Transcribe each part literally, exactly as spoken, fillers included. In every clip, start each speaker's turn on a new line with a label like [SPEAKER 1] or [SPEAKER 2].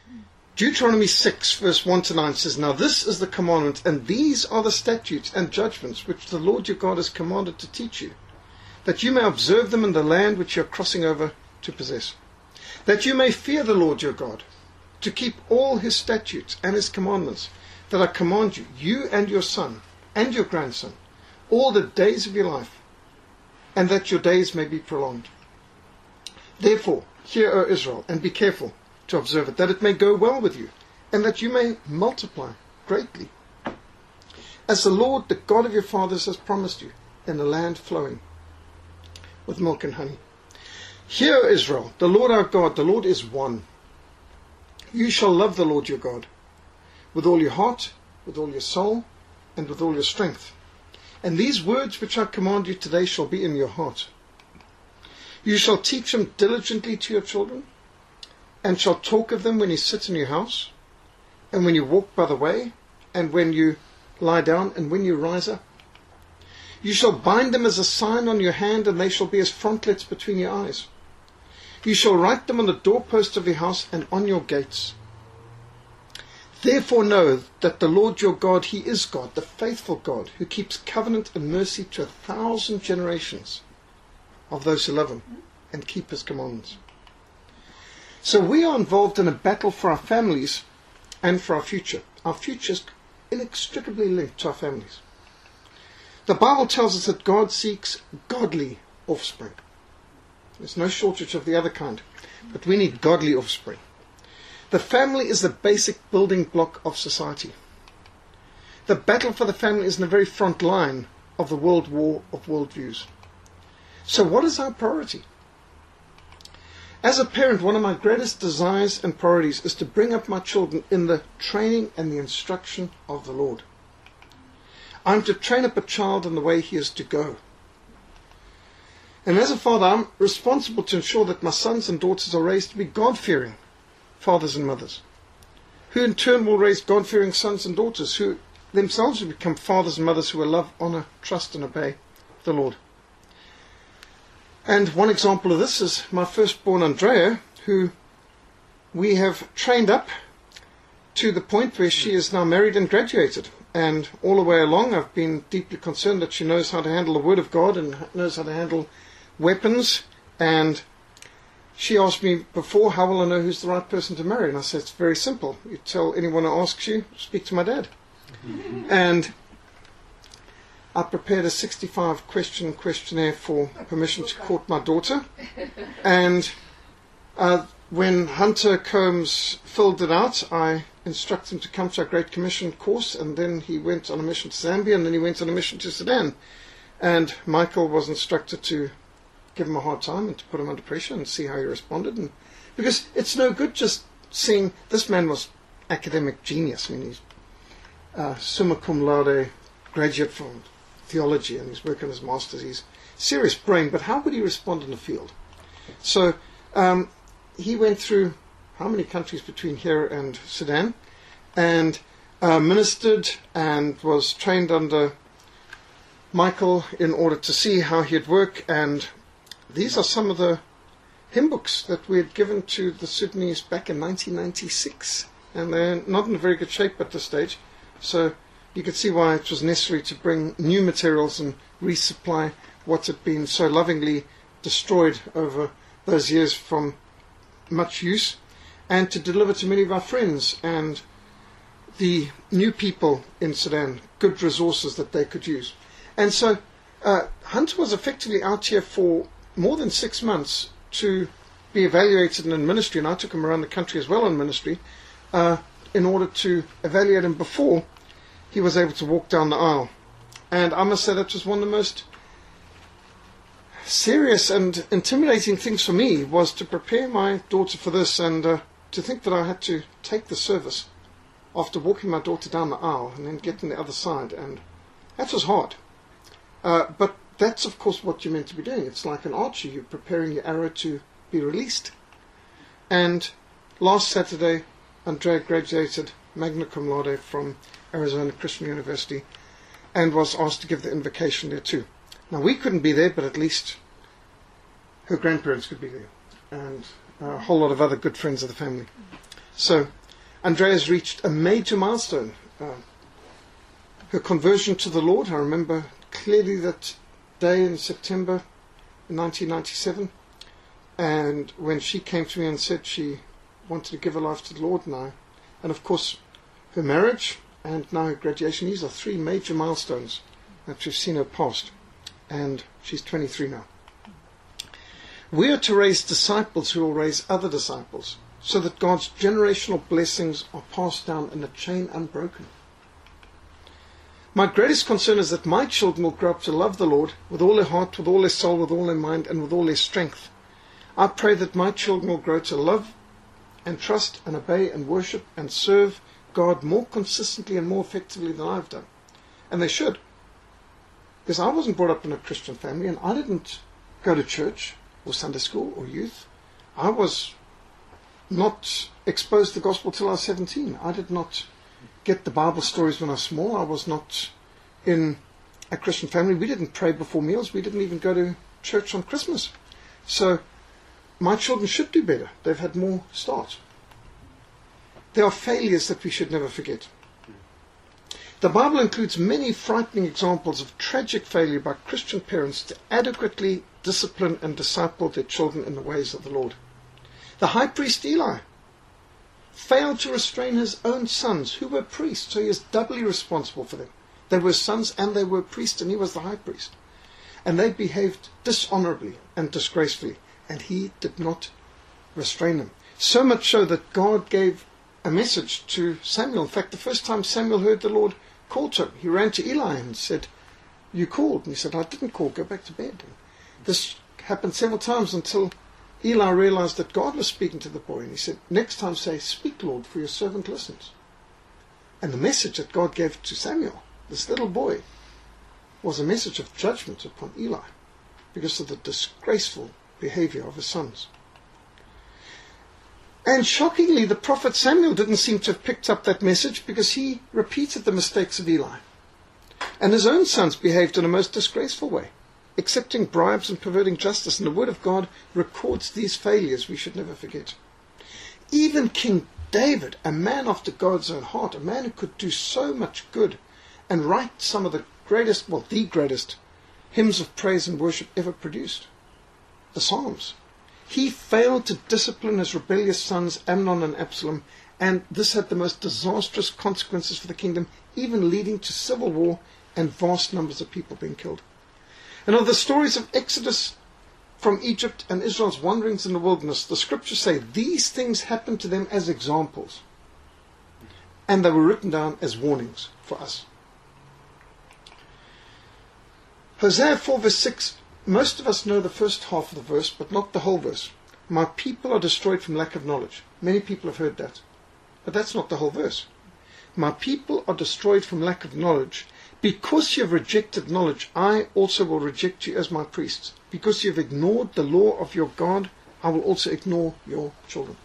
[SPEAKER 1] Deuteronomy six, verse one to nine says, "Now this is the commandment, and these are the statutes and judgments which the Lord your God has commanded to teach you, that you may observe them in the land which you are crossing over to possess, that you may fear the Lord your God, to keep all his statutes and his commandments that I command you, you and your son and your grandson, all the days of your life, and that your days may be prolonged. Therefore, hear, O Israel, and be careful to observe it, that it may go well with you, and that you may multiply greatly, as the Lord, the God of your fathers, has promised you, in a land flowing with milk and honey. Hear, O Israel, the Lord our God, the Lord is one. You shall love the Lord your God with all your heart, with all your soul, and with all your strength. And these words which I command you today shall be in your heart. You shall teach them diligently to your children, and shall talk of them when you sit in your house, and when you walk by the way, and when you lie down, and when you rise up. You shall bind them as a sign on your hand, and they shall be as frontlets between your eyes. You shall write them on the doorposts of your house and on your gates. Therefore know that the Lord your God, he is God, the faithful God, who keeps covenant and mercy to a thousand generations of those who love him and keep his commandments." So we are involved in a battle for our families and for our future. Our future is inextricably linked to our families. The Bible tells us that God seeks godly offspring. There's no shortage of the other kind, but we need godly offspring. The family is the basic building block of society. The battle for the family is in the very front line of the world war of worldviews. So what is our priority? As a parent, one of my greatest desires and priorities is to bring up my children in the training and the instruction of the Lord. I'm to train up a child in the way he is to go. And as a father, I'm responsible to ensure that my sons and daughters are raised to be God-fearing fathers and mothers, who in turn will raise God-fearing sons and daughters, who themselves will become fathers and mothers who will love, honor, trust, and obey the Lord. And one example of this is my firstborn Andrea, who we have trained up to the point where she is now married and graduated. And all the way along, I've been deeply concerned that she knows how to handle the Word of God and knows how to handle weapons. And she asked me before, how will I know who's the right person to marry? And I said, it's very simple. You tell anyone who asks you, speak to my dad. And I prepared a sixty-five question questionnaire for permission to court my daughter. And uh, when Hunter Combs filled it out, I instructed him to come to our Great Commission course, and then he went on a mission to Zambia, and then he went on a mission to Sudan. And Michael was instructed to give him a hard time and to put him under pressure and see how he responded. And because it's no good just seeing, this man was academic genius. I mean, he's uh, summa cum laude graduate from theology, and he's working on his master's. He's serious brain, but how would he respond in the field? So um, he went through how many countries between here and Sudan, and uh, ministered and was trained under Michael in order to see how he'd work. And these are some of the hymn books that we had given to the Sudanese back in nineteen ninety-six, and they're not in very good shape at this stage. So you could see why it was necessary to bring new materials and resupply what had been so lovingly destroyed over those years from much use, and to deliver to many of our friends and the new people in Sudan good resources that they could use. And so uh, Hunter was effectively out here for more than six months to be evaluated in ministry, and I took him around the country as well in ministry uh, in order to evaluate him before he was able to walk down the aisle. And I must say that was one of the most serious and intimidating things for me, was to prepare my daughter for this, and uh, to think that I had to take the service after walking my daughter down the aisle and then get on the other side, and that was hard. Uh, but that's of course what you're meant to be doing. It's like an archer, you're preparing your arrow to be released. And last Saturday, Andrea graduated magna cum laude from Arizona Christian University and was asked to give the invocation there too. Now we couldn't be there, but at least her grandparents could be there, and a whole lot of other good friends of the family. So, Andrea's reached a major milestone. Uh, her conversion to the Lord, I remember clearly that day in September nineteen ninety-seven. And when she came to me and said she wanted to give her life to the Lord now, and of course her marriage and now her graduation, these are three major milestones that we've seen her past. And she's twenty-three now. We are to raise disciples who will raise other disciples, so that God's generational blessings are passed down in a chain unbroken. My greatest concern is that my children will grow up to love the Lord with all their heart, with all their soul, with all their mind, and with all their strength. I pray that my children will grow to love and trust and obey and worship and serve God more consistently and more effectively than I've done. And they should. Because I wasn't brought up in a Christian family, and I didn't go to church or Sunday school or youth. I was not exposed to the gospel till I was seventeen. I did not get the Bible stories when I was small. I was not in a Christian family. We didn't pray before meals. We didn't even go to church on Christmas. So my children should do better. They've had more start. There are failures that we should never forget. The Bible includes many frightening examples of tragic failure by Christian parents to adequately discipline and disciple their children in the ways of the Lord. The high priest Eli failed to restrain his own sons, who were priests, so he is doubly responsible for them. They were sons and they were priests, and he was the high priest. And they behaved dishonorably and disgracefully, and he did not restrain them. So much so that God gave a message to Samuel. In fact, the first time Samuel heard the Lord call to him, he ran to Eli and said, "You called." And he said, "I didn't call, go back to bed." And this happened several times until Eli realized that God was speaking to the boy, and he said, "Next time say, 'Speak, Lord, for your servant listens.'" And the message that God gave to Samuel, this little boy, was a message of judgment upon Eli because of the disgraceful behavior of his sons. And shockingly, the prophet Samuel didn't seem to have picked up that message, because he repeated the mistakes of Eli. And his own sons behaved in a most disgraceful way, accepting bribes and perverting justice. And the Word of God records these failures we should never forget. Even King David, a man after God's own heart, a man who could do so much good and write some of the greatest, well, the greatest hymns of praise and worship ever produced, the Psalms. He failed to discipline his rebellious sons, Amnon and Absalom, and this had the most disastrous consequences for the kingdom, even leading to civil war and vast numbers of people being killed. And of the stories of Exodus from Egypt and Israel's wanderings in the wilderness, the scriptures say these things happened to them as examples, and they were written down as warnings for us. Hosea four verse six, most of us know the first half of the verse, but not the whole verse. My people are destroyed from lack of knowledge. Many people have heard that, but that's not the whole verse. My people are destroyed from lack of knowledge. Because you have rejected knowledge, I also will reject you as my priests. Because you have ignored the law of your God, I will also ignore your children.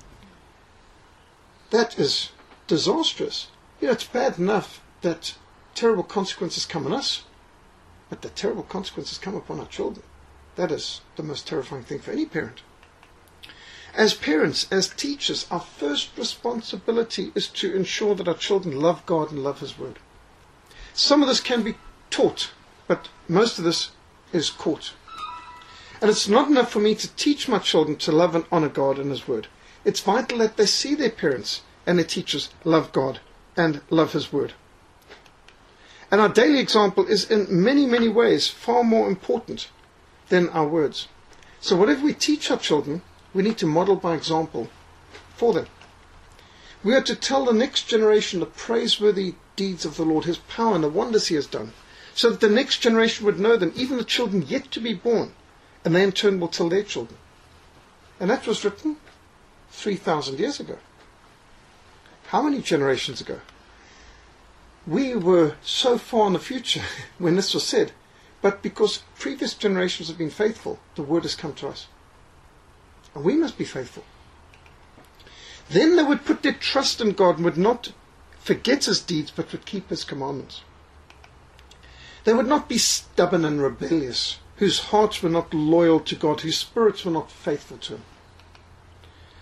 [SPEAKER 1] That is disastrous. You know, it's bad enough that terrible consequences come on us, but the terrible consequences come upon our children. That is the most terrifying thing for any parent. As parents, as teachers, our first responsibility is to ensure that our children love God and love His Word. Some of this can be taught, but most of this is caught. And it's not enough for me to teach my children to love and honor God and His Word. It's vital that they see their parents and their teachers love God and love His Word. And our daily example is in many, many ways far more important than our words. So whatever we teach our children, we need to model by example for them. We are to tell the next generation the praiseworthy deeds of the Lord, His power and the wonders He has done, so that the next generation would know them, even the children yet to be born, and they in turn will tell their children. And that was written three thousand years ago. How many generations ago? We were so far in the future when this was said, but because previous generations have been faithful, the word has come to us. And we must be faithful. Then they would put their trust in God and would not forget His deeds, but would keep His commandments. They would not be stubborn and rebellious, whose hearts were not loyal to God, whose spirits were not faithful to Him.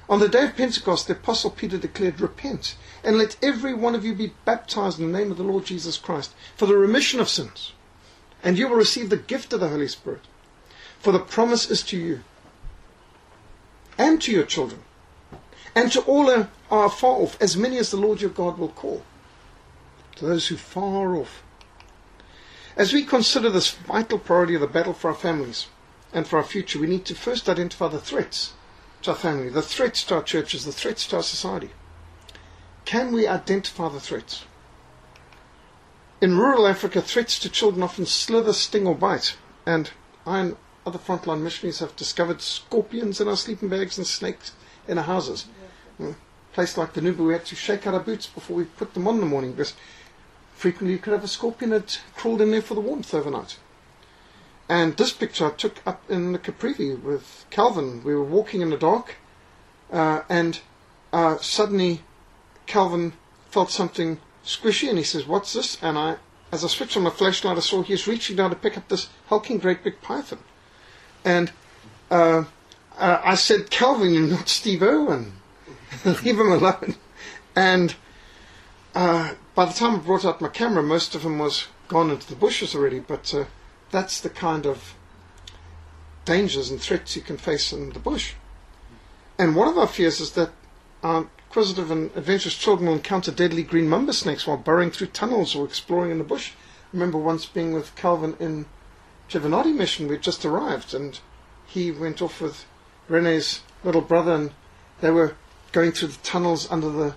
[SPEAKER 1] On the day of Pentecost, the Apostle Peter declared, "Repent, and let every one of you be baptized in the name of the Lord Jesus Christ for the remission of sins, and you will receive the gift of the Holy Spirit. For the promise is to you, and to your children, and to all who are far off, as many as the Lord your God will call." To those who are far off. As we consider this vital priority of the battle for our families and for our future, we need to first identify the threats to our family, the threats to our churches, the threats to our society. Can we identify the threats? In rural Africa, threats to children often slither, sting or bite, and I and other frontline missionaries have discovered scorpions in our sleeping bags and snakes in our houses. In a place like the Nuba, we had to shake out our boots before we put them on in the morning, because frequently you could have a scorpion that crawled in there for the warmth overnight. And this picture I took up in the Caprivi with Calvin. We were walking in the dark, uh, and uh, suddenly Calvin felt something squishy, and he says, "What's this?" And I, as I switched on my flashlight, I saw he was reaching down to pick up this hulking great big python. And uh, uh, I said, "Calvin, you're not Steve Irwin. Leave him alone." And uh, by the time I brought out my camera, most of him was gone into the bushes already, but uh, that's the kind of dangers and threats you can face in the bush. And one of our fears is that our inquisitive and adventurous children will encounter deadly green mamba snakes while burrowing through tunnels or exploring in the bush. I remember once being with Calvin in Chivanati Mission. We'd just arrived, and he went off with Rene's little brother, and they were going through the tunnels under the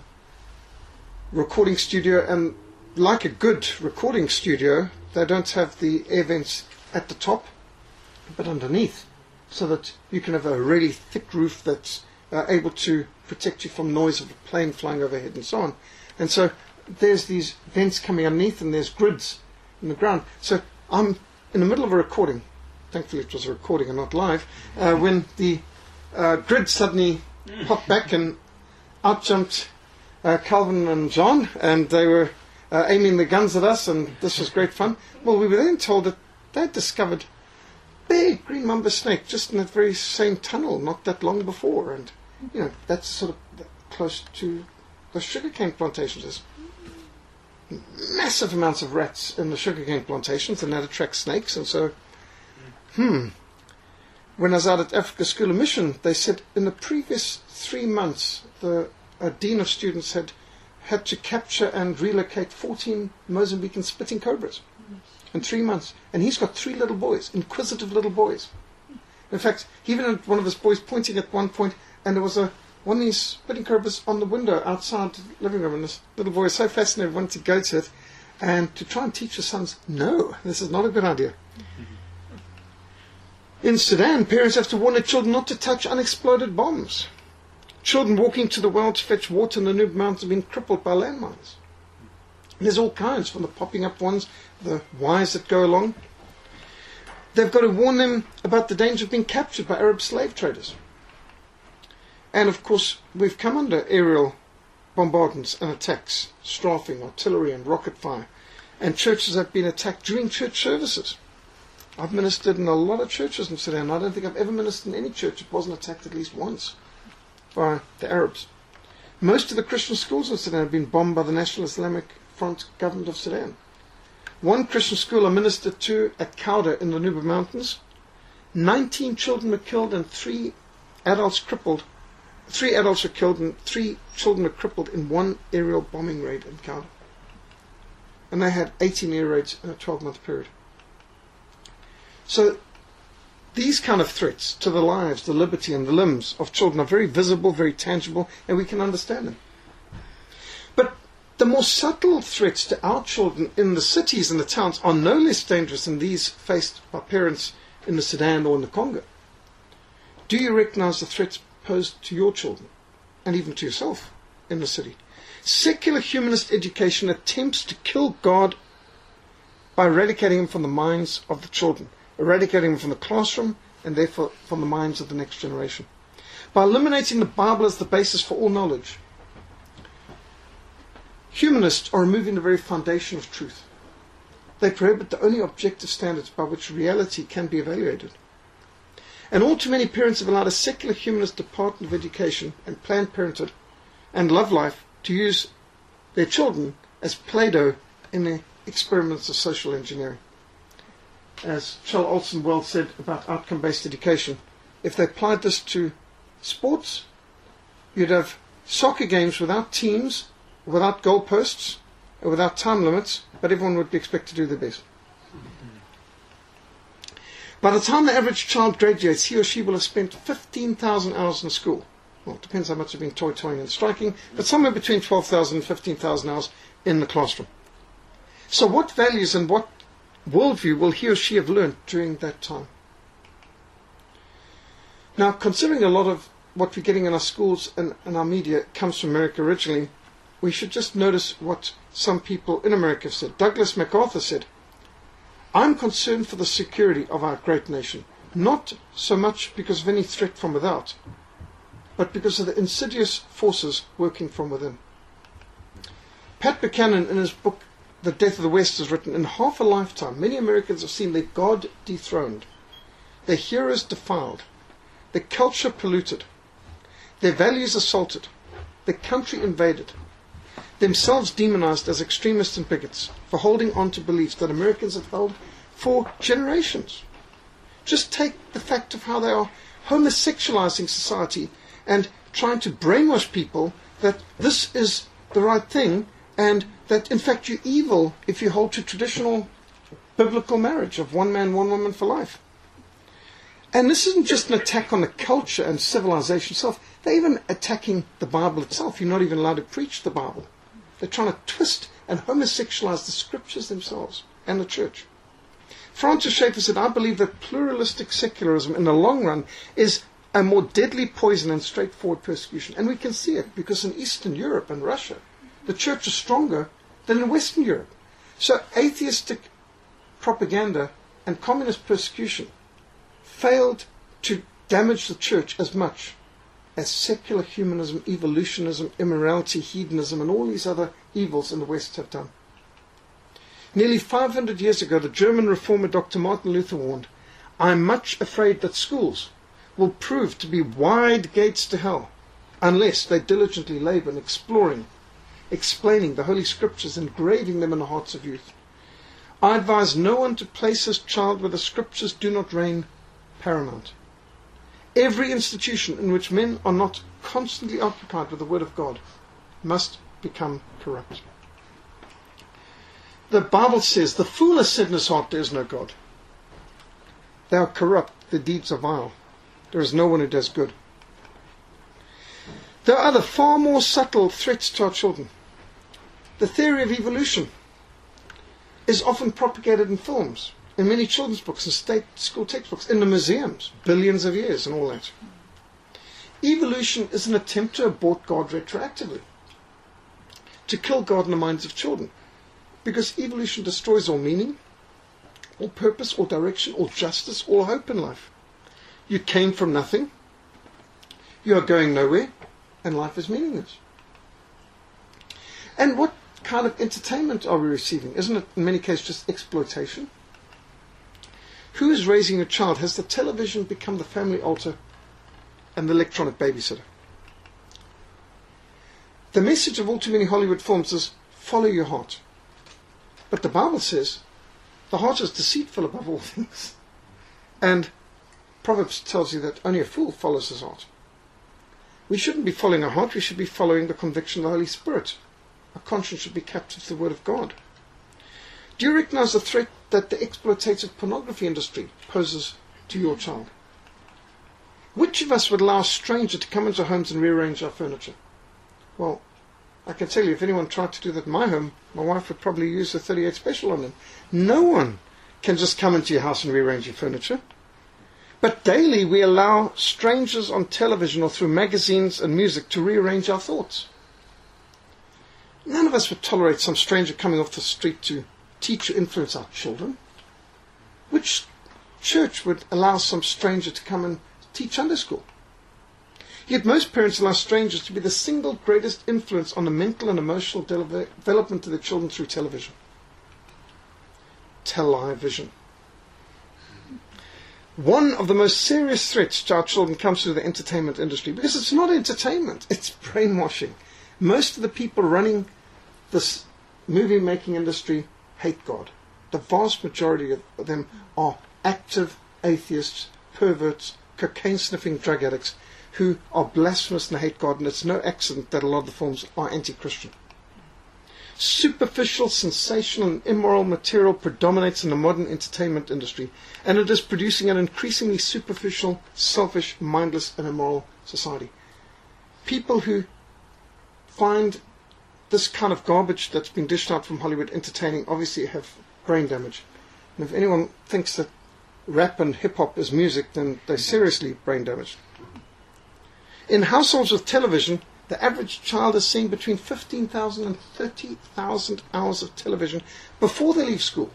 [SPEAKER 1] recording studio, and like a good recording studio, they don't have the air vents at the top, but underneath, so that you can have a really thick roof that's uh, able to protect you from noise of a plane flying overhead and so on. And so there's these vents coming underneath, and there's grids in the ground. So I'm in the middle of a recording, thankfully it was a recording and not live, uh, when the uh, grid suddenly popped back, and out jumped uh, Calvin and John, and they were uh, aiming the guns at us, and this was great fun. Well, we were then told that they'd discovered big green mamba snake just in that very same tunnel not that long before, and you know, that's sort of close to the sugarcane plantations. There's massive amounts of rats in the sugarcane plantations, and that attracts snakes. And so, hmm, when I was out at Africa School of Mission, they said in the previous three months, the uh, dean of students had had to capture and relocate fourteen Mozambican spitting cobras in three months. And he's got three little boys, inquisitive little boys. In fact, he even had one of his boys pointing at one point, and there was a one of these spitting cobras on the window outside the living room, and this little boy was so fascinated, wanted to go to it, and to try and teach his sons, no, this is not a good idea. In Sudan, parents have to warn their children not to touch unexploded bombs. Children walking to the well to fetch water in the Nuba Mountains have been crippled by landmines. There's all kinds, from the popping up ones, the wires that go along. They've got to warn them about the danger of being captured by Arab slave traders. And of course, we've come under aerial bombardments and attacks, strafing, artillery and rocket fire. And churches have been attacked during church services. I've ministered in a lot of churches in Sudan. I don't think I've ever ministered in any church that wasn't attacked at least once by the Arabs. Most of the Christian schools in Sudan have been bombed by the National Islamic Front government of Sudan. One Christian school I ministered to at Kauda in the Nuba Mountains, nineteen children were killed and three adults crippled. Three adults were killed and three children were crippled in one aerial bombing raid in Kauda. And they had eighteen air raids in a twelve-month period. So these kind of threats to the lives, the liberty and the limbs of children are very visible, very tangible, and we can understand them. But the more subtle threats to our children in the cities and the towns are no less dangerous than these faced by parents in the Sudan or in the Congo. Do you recognize the threats posed to your children, and even to yourself, in the city? Secular humanist education attempts to kill God by eradicating him from the minds of the children, eradicating him from the classroom, and therefore from the minds of the next generation. By eliminating the Bible as the basis for all knowledge, humanists are removing the very foundation of truth. They prohibit the only objective standards by which reality can be evaluated. And all too many parents have allowed a secular humanist Department of Education and Planned Parenthood and Love Life to use their children as Play-Doh in their experiments of social engineering. As Charles Olson well said about outcome-based education, if they applied this to sports, you'd have soccer games without teams, without goalposts, without time limits, but everyone would be expected to do their best. By the time the average child graduates, he or she will have spent fifteen thousand hours in school. Well, it depends how much they've been toy-toying and striking, but somewhere between twelve thousand and fifteen thousand hours in the classroom. So what values and what worldview will he or she have learned during that time? Now, considering a lot of what we're getting in our schools and, and our media comes from America originally, we should just notice what some people in America have said. Douglas MacArthur said, "I'm concerned for the security of our great nation, not so much because of any threat from without, but because of the insidious forces working from within." Pat Buchanan, in his book The Death of the West, has written, "In half a lifetime, many Americans have seen their God dethroned, their heroes defiled, their culture polluted, their values assaulted, their country invaded, themselves demonized as extremists and bigots for holding on to beliefs that Americans have held for generations. Just take the fact of how they are homosexualizing society and trying to brainwash people that this is the right thing and that in fact you're evil if you hold to traditional biblical marriage of one man, one woman for life. And this isn't just an attack on the culture and civilization itself. They're even attacking the Bible itself. You're not even allowed to preach the Bible. They're trying to twist and homosexualize the scriptures themselves and the church. Francis Schaeffer said, "I believe that pluralistic secularism in the long run is a more deadly poison than straightforward persecution." And we can see it because in Eastern Europe and Russia, the church is stronger than in Western Europe. So atheistic propaganda and communist persecution failed to damage the church as much as secular humanism, evolutionism, immorality, hedonism, and all these other evils in the West have done. Nearly five hundred years ago, the German reformer Doctor Martin Luther warned, "I'm much afraid that schools will prove to be wide gates to hell unless they diligently labor in exploring, explaining the Holy Scriptures, engraving them in the hearts of youth. I advise no one to place his child where the Scriptures do not reign paramount. Every institution in which men are not constantly occupied with the Word of God must become corrupt." The Bible says, "The fool has said in his heart, there is no God. They are corrupt, their deeds are vile. There is no one who does good." There are other far more subtle threats to our children. The theory of evolution is often propagated in films, in many children's books and state school textbooks, in the museums, billions of years and all that. Evolution is an attempt to abort God retroactively, to kill God in the minds of children, because evolution destroys all meaning, all purpose, all direction, all justice, all hope in life. You came from nothing, you are going nowhere, and life is meaningless. And what kind of entertainment are we receiving? Isn't it in many cases just exploitation? Who is raising a child? Has the television become the family altar and the electronic babysitter? The message of all too many Hollywood films is follow your heart. But the Bible says the heart is deceitful above all things. And Proverbs tells you that only a fool follows his heart. We shouldn't be following our heart, we should be following the conviction of the Holy Spirit. Our conscience should be captive to the Word of God. Do you recognize the threat that the exploitative pornography industry poses to your child? Which of us would allow a stranger to come into homes and rearrange our furniture? Well, I can tell you, if anyone tried to do that in my home, my wife would probably use the thirty-eight special on them. No one can just come into your house and rearrange your furniture. But daily we allow strangers on television or through magazines and music to rearrange our thoughts. None of us would tolerate some stranger coming off the street to teach or influence our children. Which church would allow some stranger to come and teach Sunday school? Yet most parents allow strangers to be the single greatest influence on the mental and emotional de- development of their children through television. Television. one of the most serious threats to our children comes through the entertainment industry, because it's not entertainment, it's brainwashing. Most of the people running this movie-making industry hate God. The vast majority of them are active atheists, perverts, cocaine-sniffing drug addicts who are blasphemous and hate God, and it's no accident that a lot of the films are anti-Christian. Superficial, sensational, and immoral material predominates in the modern entertainment industry, and it is producing an increasingly superficial, selfish, mindless, and immoral society. People who find this kind of garbage that's been dished out from Hollywood entertaining obviously have brain damage. And if anyone thinks that rap and hip-hop is music, then they're seriously brain damaged. In households with television, the average child is seeing between fifteen thousand and thirty thousand hours of television before they leave school.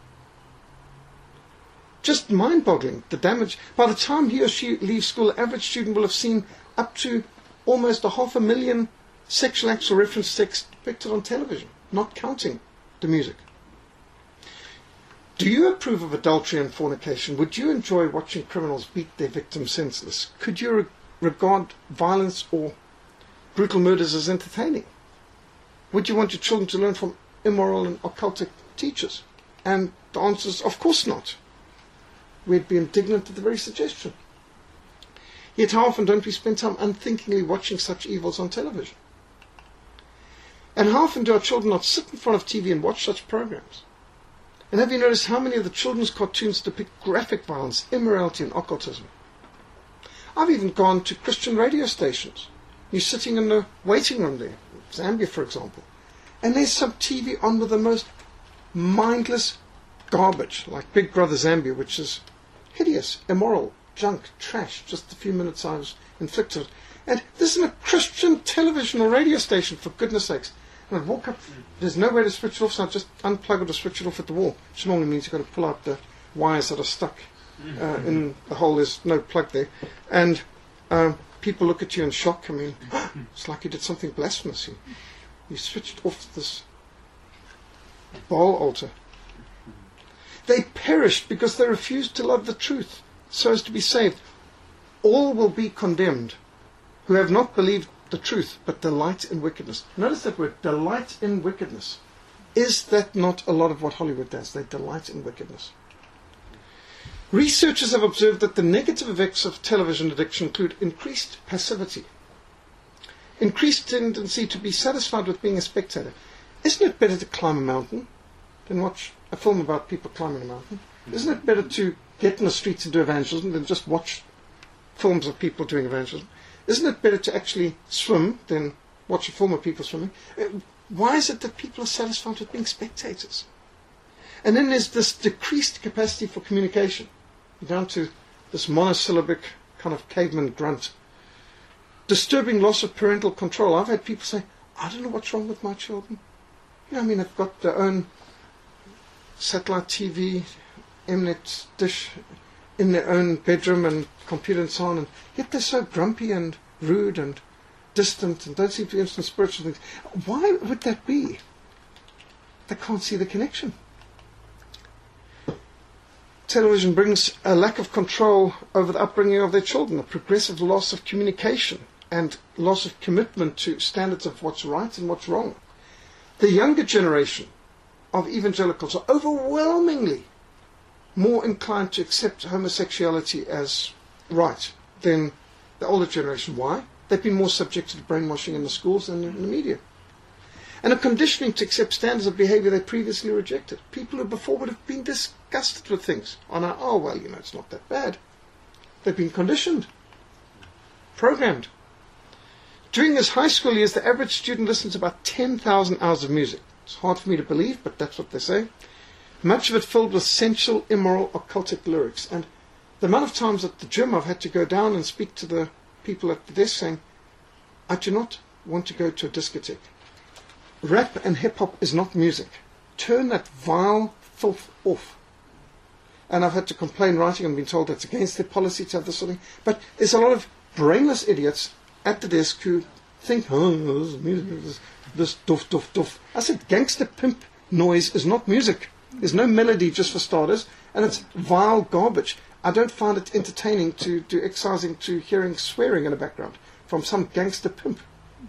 [SPEAKER 1] Just mind-boggling, the damage. By the time he or she leaves school, the average student will have seen up to almost a half a million sexual acts or reference sex depicted on television, not counting the music. Do you approve of adultery and fornication? Would you enjoy watching criminals beat their victims senseless? Could you re- regard violence or brutal murders as entertaining? Would you want your children to learn from immoral and occultic teachers? And the answer is, of course not. We'd be indignant at the very suggestion. Yet how often don't we spend time unthinkingly watching such evils on television? And how often do our children not sit in front of T V and watch such programs? And have you noticed how many of the children's cartoons depict graphic violence, immorality, and occultism? I've even gone to Christian radio stations. You're sitting in the waiting room there, Zambia for example, and there's some T V on with the most mindless garbage, like Big Brother Zambia, which is hideous, immoral, junk, trash, just the few minutes I was inflicted. And this is a Christian television or radio station, for goodness sakes. And I'd walk up, there's no way to switch it off, so I'd just unplug it or switch it off at the wall, which normally means you've got to pull out the wires that are stuck uh, in the hole. There's no plug there. And um, people look at you in shock. I mean, it's like you did something blasphemous. You, you switched off this Baal altar. They perished because they refused to love the truth so as to be saved. All will be condemned who have not believed the truth, but delight in wickedness. Notice that word, delight in wickedness. Is that not a lot of what Hollywood does? They delight in wickedness. Researchers have observed that the negative effects of television addiction include increased passivity, increased tendency to be satisfied with being a spectator. Isn't it better to climb a mountain than watch a film about people climbing a mountain? Isn't it better to get in the streets and do evangelism than just watch films of people doing evangelism? Isn't it better to actually swim than watch a film of people swimming? Why is it that people are satisfied with being spectators? And then there's this decreased capacity for communication. You're down to this monosyllabic kind of caveman grunt. Disturbing loss of parental control. I've had people say, I don't know what's wrong with my children. You know, I mean, they've got their own satellite T V, Mnet dish in their own bedroom and computer and so on, and yet they're so grumpy and rude and distant and don't seem to be interested in spiritual things. Why would that be? They can't see the connection. Television brings a lack of control over the upbringing of their children, a progressive loss of communication and loss of commitment to standards of what's right and what's wrong. The younger generation of evangelicals are overwhelmingly more inclined to accept homosexuality as right than the older generation. Why? They've been more subjected to brainwashing in the schools and in the media. And a conditioning to accept standards of behavior they previously rejected. People who before would have been disgusted with things are now, oh, well, you know, it's not that bad. They've been conditioned, programmed. During his high school years, the average student listens to about ten thousand hours of music. It's hard for me to believe, but that's what they say. Much of it filled with sensual, immoral, occultic lyrics. And the amount of times at the gym I've had to go down and speak to the people at the desk saying, I do not want to go to a discotheque. Rap and hip-hop is not music. Turn that vile filth off. And I've had to complain writing and been told that's against their policy to have this sort of thing. But there's a lot of brainless idiots at the desk who think, oh, this is music, this, this doof, doof, doof. I said, gangster pimp noise is not music. There's no melody just for starters, and it's vile garbage. I don't find it entertaining to do exercising to hearing swearing in the background from some gangster pimp.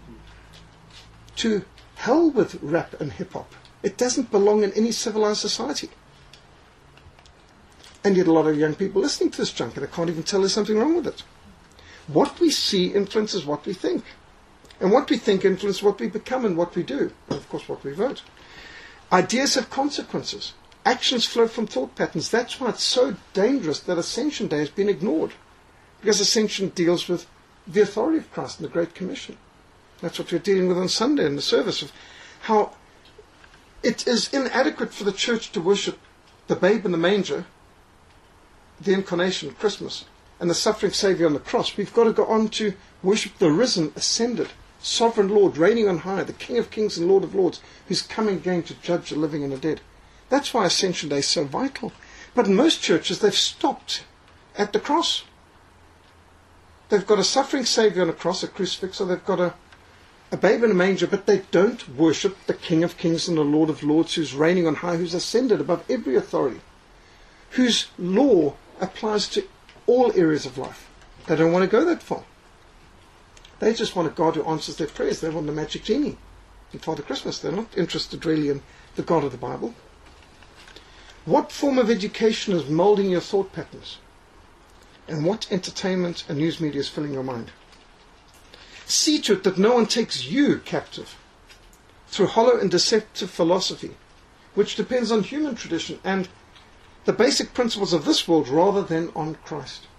[SPEAKER 1] To hell with rap and hip-hop. It doesn't belong in any civilized society. And yet a lot of young people listening to this junk, and they can't even tell there's something wrong with it. What we see influences what we think. And what we think influences what we become and what we do. And of course what we vote. Ideas have consequences. Actions flow from thought patterns. That's why it's so dangerous that Ascension Day has been ignored. Because Ascension deals with the authority of Christ and the Great Commission. That's what we're dealing with on Sunday in the service, of how it is inadequate for the church to worship the babe in the manger, the incarnation, Christmas, and the suffering Saviour on the cross. We've got to go on to worship the risen, ascended, sovereign Lord, reigning on high, the King of Kings and Lord of Lords, who's coming again to judge the living and the dead. That's why Ascension Day is so vital. But in most churches, they've stopped at the cross. They've got a suffering Saviour on a cross, a crucifix, or they've got a, a babe in a manger, but they don't worship the King of Kings and the Lord of Lords, who's reigning on high, who's ascended above every authority, whose law applies to all areas of life. They don't want to go that far. They just want a God who answers their prayers. They want the magic genie and Father Christmas. They're not interested really in the God of the Bible. What form of education is moulding your thought patterns? And what entertainment and news media is filling your mind? See to it that no one takes you captive through hollow and deceptive philosophy, which depends on human tradition and the basic principles of this world rather than on Christ.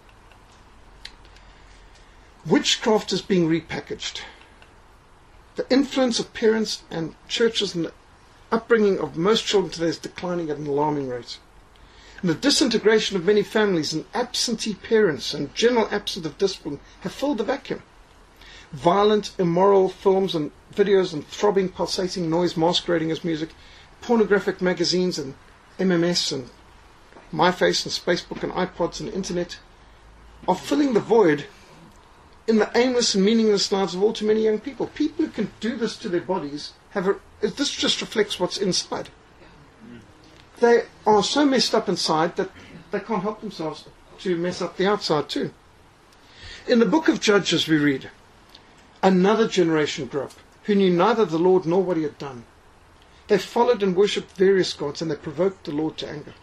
[SPEAKER 1] Witchcraft is being repackaged. The influence of parents and churches and the upbringing of most children today is declining at an alarming rate. And the disintegration of many families and absentee parents and general absence of discipline have filled the vacuum. Violent, immoral films and videos and throbbing, pulsating noise masquerading as music, pornographic magazines and M M S and MyFace and Facebook and iPods and the Internet are filling the void in the aimless and meaningless lives of all too many young people. People who can do this to their bodies have a, this just reflects what's inside. They are so messed up inside that they can't help themselves to mess up the outside too. In the book of Judges we read, another generation grew up who knew neither the Lord nor what he had done. They followed and worshipped various gods and they provoked the Lord to anger.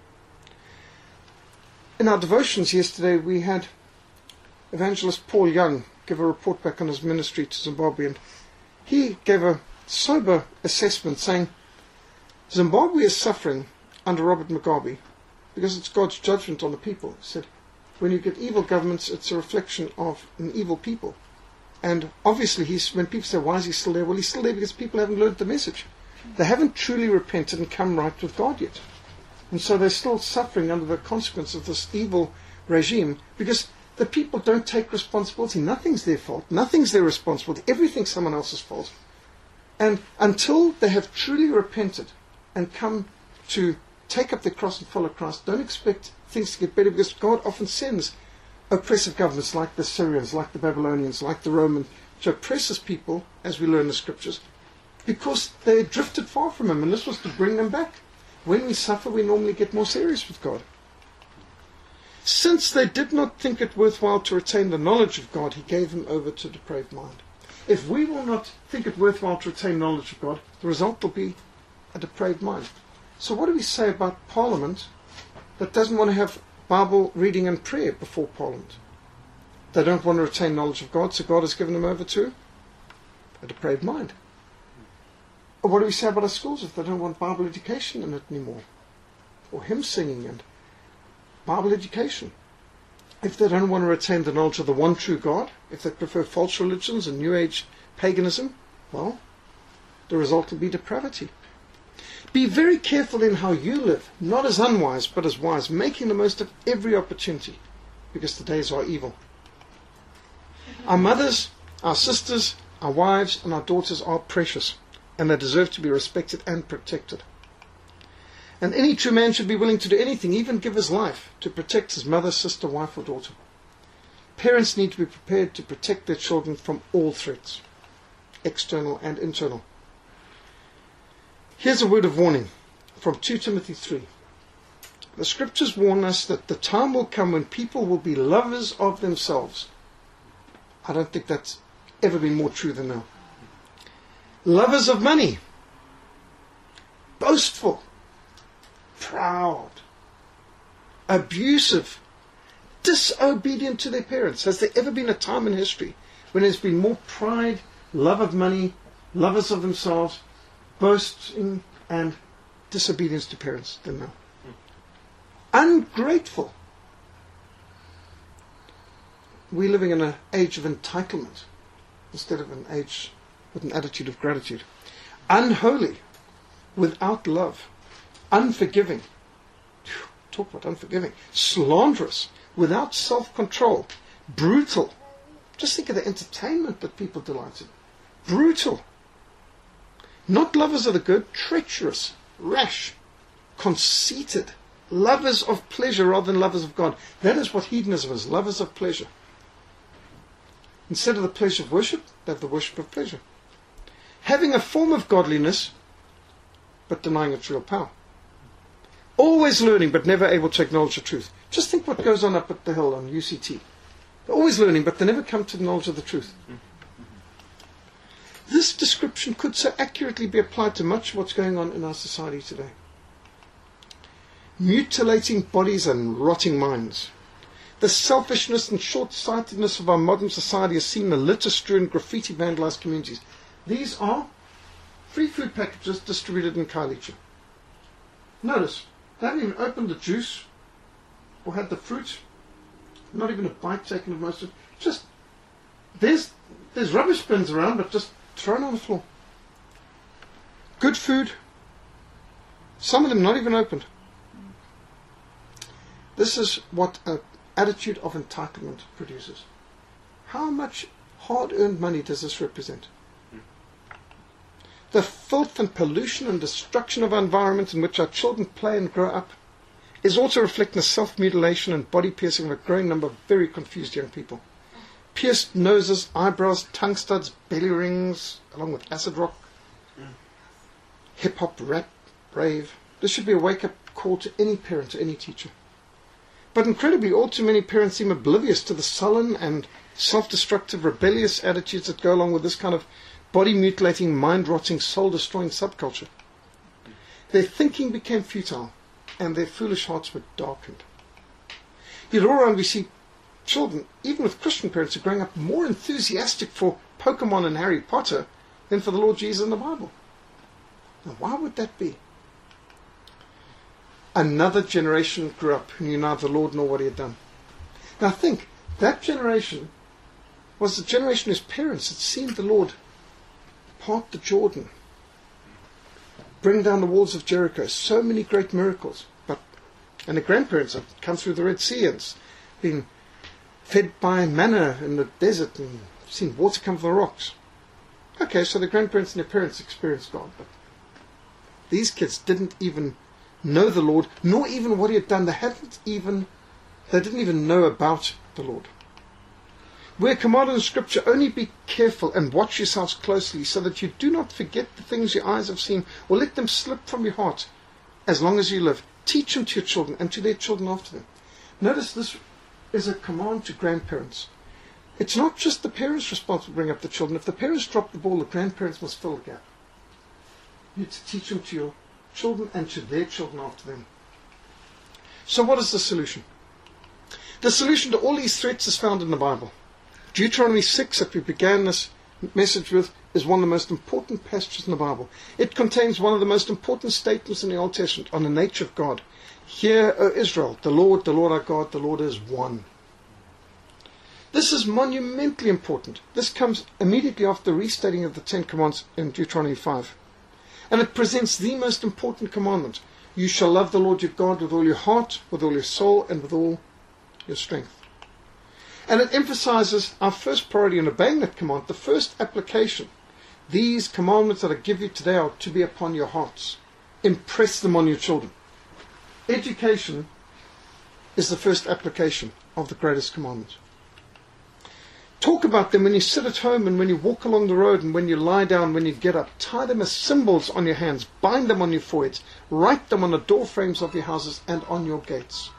[SPEAKER 1] In our devotions yesterday we had Evangelist Paul Young give a report back on his ministry to Zimbabwe, and he gave a sober assessment saying Zimbabwe is suffering under Robert Mugabe because it's God's judgment on the people. He said, when you get evil governments, it's a reflection of an evil people. And obviously, he's, when people say, why is he still there? Well, he's still there because people haven't learned the message. They haven't truly repented and come right with God yet. And so they're still suffering under the consequence of this evil regime because the people don't take responsibility. Nothing's their fault. Nothing's their responsibility. Everything's someone else's fault. And until they have truly repented and come to take up their cross and follow Christ, don't expect things to get better because God often sends oppressive governments like the Syrians, like the Babylonians, like the Romans, to oppress his people, as we learn in the scriptures, because they drifted far from him, and this was to bring them back. When we suffer, we normally get more serious with God. Since they did not think it worthwhile to retain the knowledge of God, he gave them over to a depraved mind. If we will not think it worthwhile to retain knowledge of God, the result will be a depraved mind. So what do we say about Parliament that doesn't want to have Bible reading and prayer before Parliament? They don't want to retain knowledge of God, so God has given them over to a depraved mind. Or what do we say about our schools if they don't want Bible education in it anymore? Or hymn singing and Bible education. If they don't want to retain the knowledge of the one true God, if they prefer false religions and New Age paganism, well, the result will be depravity. Be very careful in how you live, not as unwise, but as wise, making the most of every opportunity, because the days are evil. Our mothers, our sisters, our wives, and our daughters are precious, and they deserve to be respected and protected. And any true man should be willing to do anything, even give his life, to protect his mother, sister, wife, or daughter. Parents need to be prepared to protect their children from all threats, external and internal. Here's a word of warning from Second Timothy three. The scriptures warn us that the time will come when people will be lovers of themselves. I don't think that's ever been more true than now. Lovers of money. Boastful. Proud. Abusive. Disobedient to their parents. Has there ever been a time in history when there's been more pride, love of money, lovers of themselves, boasting and disobedience to parents than now? Ungrateful. We're living in an age of entitlement instead of an age with an attitude of gratitude. Unholy, without love. Unforgiving. Talk about unforgiving. Slanderous, without self-control. Brutal. Just think of the entertainment that people delight in. Brutal. Not lovers of the good, treacherous, rash, conceited. Lovers of pleasure rather than lovers of God. That is what hedonism is, lovers of pleasure. Instead of the pleasure of worship, they have the worship of pleasure. Having a form of godliness, but denying its real power. Always learning, but never able to acknowledge the truth. Just think what goes on up at the hill on U C T. They're always learning, but they never come to the knowledge of the truth. This description could so accurately be applied to much of what's going on in our society today. Mutilating bodies and rotting minds. The selfishness and short-sightedness of our modern society is seen in the litter-strewn, graffiti-vandalized communities. These are free food packages distributed in Khayelitsha. Notice, they haven't even opened the juice or had the fruit. Not even a bite taken of most of it. Just, there's, there's rubbish bins around, but just thrown on the floor. Good food. Some of them not even opened. This is what an attitude of entitlement produces. How much hard-earned money does this represent? The filth and pollution and destruction of our environment in which our children play and grow up is also reflecting the self-mutilation and body piercing of a growing number of very confused young people. Pierced noses, eyebrows, tongue studs, belly rings, along with acid rock, hip-hop, rap, rave. This should be a wake-up call to any parent, to any teacher. But incredibly, all too many parents seem oblivious to the sullen and self-destructive, rebellious attitudes that go along with this kind of body-mutilating, mind-rotting, soul-destroying subculture. Their thinking became futile, and their foolish hearts were darkened. Yet all around we see children, even with Christian parents, are growing up more enthusiastic for Pokemon and Harry Potter than for the Lord Jesus and the Bible. Now, why would that be? Another generation grew up who knew neither the Lord nor what he had done. Now think, that generation was the generation whose parents had seen the Lord part the Jordan, bring down the walls of Jericho, so many great miracles. But and the grandparents had come through the Red Sea and been fed by manna in the desert and seen water come from the rocks. Okay, so the grandparents and their parents experienced God, but these kids didn't even know the Lord, nor even what he had done. They hadn't even, they didn't even know about the Lord. We're commanded in Scripture, only be careful and watch yourselves closely so that you do not forget the things your eyes have seen or let them slip from your heart as long as you live. Teach them to your children and to their children after them. Notice this is a command to grandparents. It's not just the parents responsible to bring up the children. If the parents drop the ball, the grandparents must fill the gap. You need to teach them to your children and to their children after them. So what is the solution? The solution to all these threats is found in the Bible. Deuteronomy six, that we began this message with, is one of the most important passages in the Bible. It contains one of the most important statements in the Old Testament on the nature of God. Hear, O Israel, the Lord, the Lord our God, the Lord is one. This is monumentally important. This comes immediately after the restating of the Ten Commandments in Deuteronomy five. And it presents the most important commandment. You shall love the Lord your God with all your heart, with all your soul, and with all your strength. And it emphasizes our first priority in obeying that command, the first application. These commandments that I give you today are to be upon your hearts. Impress them on your children. Education is the first application of the greatest commandment. Talk about them when you sit at home and when you walk along the road and when you lie down, when you get up. Tie them as symbols on your hands. Bind them on your foreheads. Write them on the door frames of your houses and on your gates.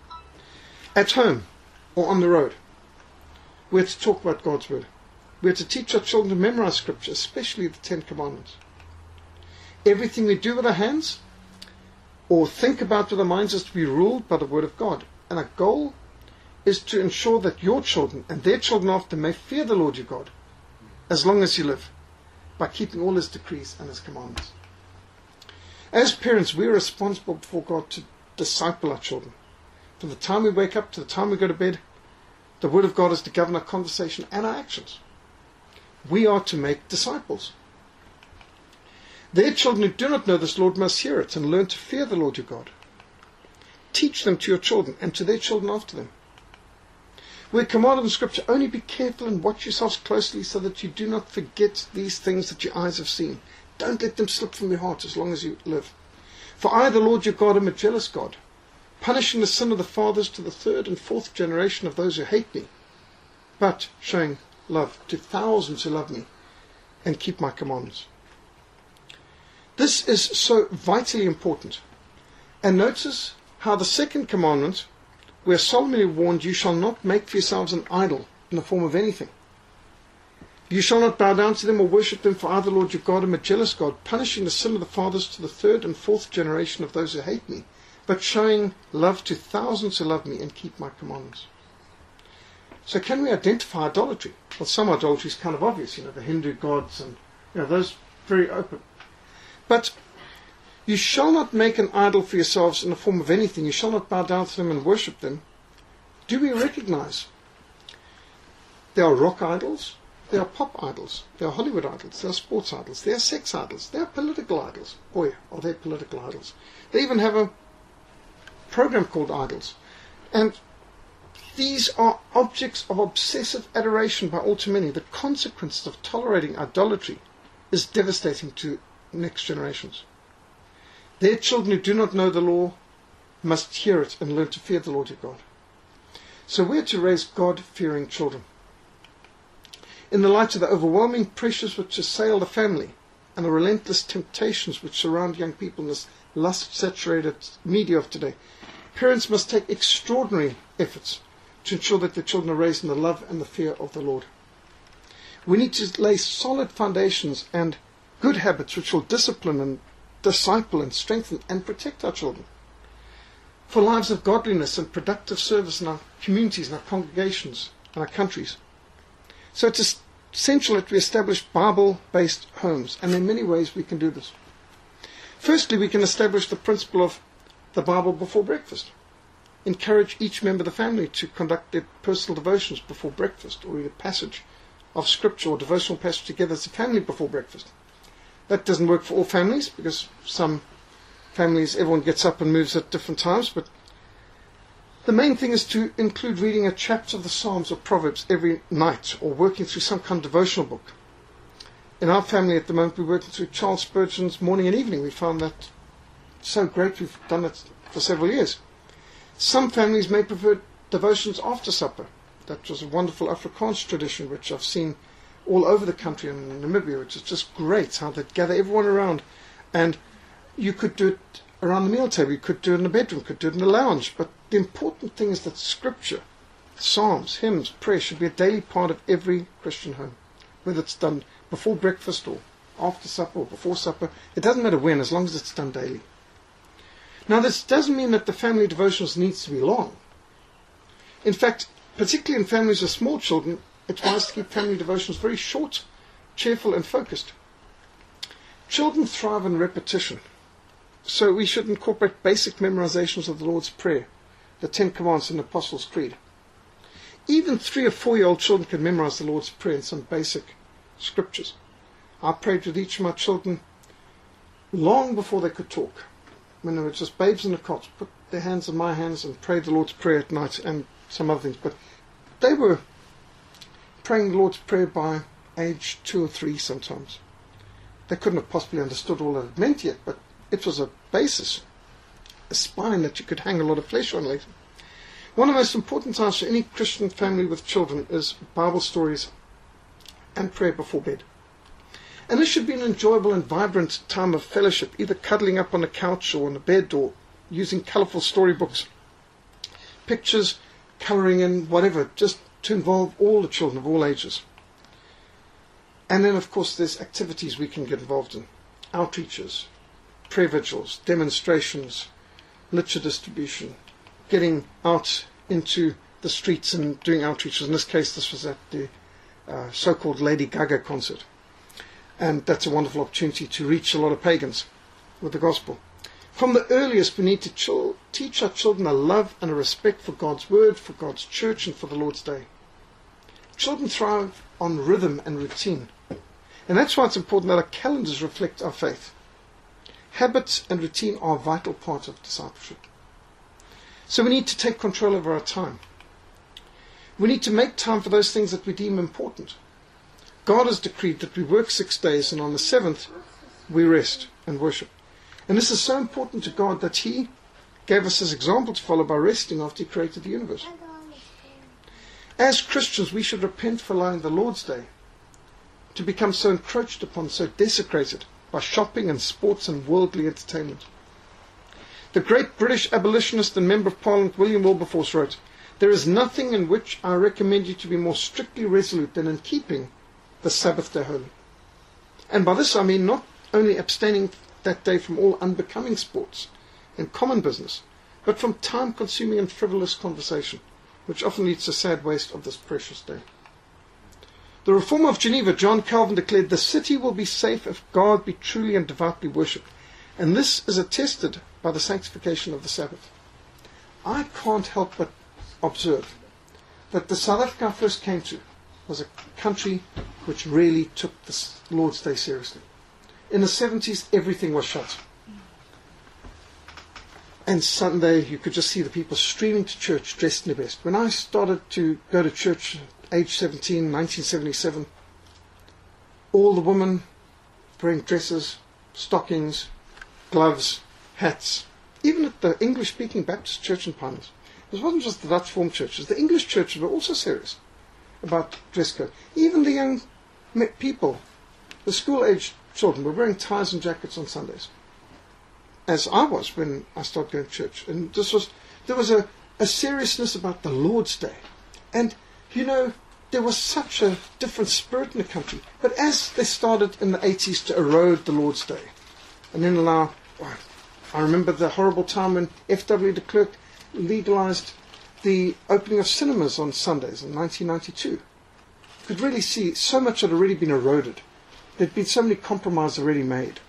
[SPEAKER 1] At home or on the road, we're to talk about God's Word. We're to teach our children to memorize Scripture, especially the Ten Commandments. Everything we do with our hands or think about with our minds is to be ruled by the Word of God. And our goal is to ensure that your children and their children after may fear the Lord your God as long as you live, by keeping all His decrees and His commandments. As parents, we are responsible before God to disciple our children. From the time we wake up to the time we go to bed, the Word of God is to govern our conversation and our actions. We are to make disciples. Their children who do not know this Lord must hear it and learn to fear the Lord your God. Teach them to your children and to their children after them. We're commanded in Scripture, only be careful and watch yourselves closely so that you do not forget these things that your eyes have seen. Don't let them slip from your heart as long as you live. For I, the Lord your God, am a jealous God, punishing the sin of the fathers to the third and fourth generation of those who hate me, but showing love to thousands who love me and keep my commandments. This is so vitally important. And notice how the second commandment, we are solemnly warned, you shall not make for yourselves an idol in the form of anything. You shall not bow down to them or worship them, for I, the Lord your God, am a jealous God, punishing the sin of the fathers to the third and fourth generation of those who hate me, but showing love to thousands who love me and keep my commandments. So can we identify idolatry? Well, some idolatry is kind of obvious, you know, the Hindu gods and, you know, those very open. But you shall not make an idol for yourselves in the form of anything. You shall not bow down to them and worship them. Do we recognize there are rock idols, there are pop idols, there are Hollywood idols, there are sports idols, there are sex idols, there are political idols. Oh yeah, are there political idols? They even have a program called Idols. And these are objects of obsessive adoration by all too many. The consequences of tolerating idolatry is devastating to next generations. Their children who do not know the law must hear it and learn to fear the Lord your God. So we are to raise God-fearing children. In the light of the overwhelming pressures which assail the family and the relentless temptations which surround young people in this lust-saturated media of today, parents must take extraordinary efforts to ensure that their children are raised in the love and the fear of the Lord. We need to lay solid foundations and good habits which will discipline and disciple and strengthen and protect our children for lives of godliness and productive service in our communities, in our congregations, and our countries. So it's essential that we establish Bible-based homes, and in many ways we can do this. Firstly, we can establish the principle of the Bible before breakfast. Encourage each member of the family to conduct their personal devotions before breakfast, or read a passage of Scripture or devotional passage together as a family before breakfast. That doesn't work for all families, because some families, everyone gets up and moves at different times, but the main thing is to include reading a chapter of the Psalms or Proverbs every night, or working through some kind of devotional book. In our family at the moment, we're working through Charles Spurgeon's Morning and Evening. We found that so great, we've done it for several years. Some families may prefer devotions after supper. That was a wonderful Afrikaans tradition, which I've seen all over the country in Namibia, which is just great, how they gather everyone around. And you could do it around the meal table, you could do it in the bedroom, you could do it in the lounge. But the important thing is that Scripture, Psalms, hymns, prayer should be a daily part of every Christian home. Whether it's done before breakfast or after supper or before supper, it doesn't matter when, as long as it's done daily. Now, this doesn't mean that the family devotionals needs to be long. In fact, particularly in families with small children, it's wise to keep family devotions very short, cheerful, and focused. Children thrive on repetition, so we should incorporate basic memorizations of the Lord's Prayer, the Ten Commandments, and the Apostles' Creed. Even three or four-year-old children can memorize the Lord's Prayer and some basic scriptures. I prayed with each of my children long before they could talk. When they were just babes in the cot, put their hands in my hands and prayed the Lord's Prayer at night and some other things. But they were praying the Lord's Prayer by age two or three sometimes. They couldn't have possibly understood all that it meant yet, but it was a basis, a spine that you could hang a lot of flesh on later. One of the most important times for any Christian family with children is Bible stories and prayer before bed. And this should be an enjoyable and vibrant time of fellowship, either cuddling up on a couch or on a bed or using colourful storybooks, pictures, colouring in, whatever, just to involve all the children of all ages. And then, of course, there's activities we can get involved in. Outreaches, prayer vigils, demonstrations, literature distribution, getting out into the streets and doing outreaches. In this case, this was at the uh, so-called Lady Gaga concert. And that's a wonderful opportunity to reach a lot of pagans with the gospel. From the earliest, we need to ch- teach our children a love and a respect for God's word, for God's church, and for the Lord's day. Children thrive on rhythm and routine. And that's why it's important that our calendars reflect our faith. Habits and routine are a vital part of discipleship. So we need to take control over our time. We need to make time for those things that we deem important. God has decreed that we work six days and on the seventh we rest and worship. And this is so important to God that He gave us His example to follow by resting after He created the universe. As Christians, we should repent for allowing the Lord's Day to become so encroached upon, so desecrated by shopping and sports and worldly entertainment. The great British abolitionist and Member of Parliament William Wilberforce wrote, "There is nothing in which I recommend you to be more strictly resolute than in keeping the Sabbath day holy." And by this I mean not only abstaining that day from all unbecoming sports and common business, but from time-consuming and frivolous conversation, which often leads to sad waste of this precious day. The Reformer of Geneva, John Calvin, declared, "The city will be safe if God be truly and devoutly worshipped." And this is attested by the sanctification of the Sabbath. I can't help but observe that the South Africa I first came to was a country which really took the Lord's Day seriously. In the seventies, everything was shut. And Sunday, you could just see the people streaming to church dressed in their best. When I started to go to church age seventeen, nineteen seventy-seven, all the women wearing dresses, stockings, gloves, hats. Even at the English-speaking Baptist church in Pinehurst. This wasn't just the Dutch Form churches. The English churches were also serious about dress code. Even the young people, the school-aged children, were wearing ties and jackets on Sundays, as I was when I started going to church. And this was, there was a, a seriousness about the Lord's Day. And you know, there was such a different spirit in the country. But as they started in the eighties to erode the Lord's Day, and then allow, I remember the horrible time when F W de Klerk legalized the opening of cinemas on Sundays in nineteen ninety-two. You could really see so much had already been eroded. There'd been so many compromises already made.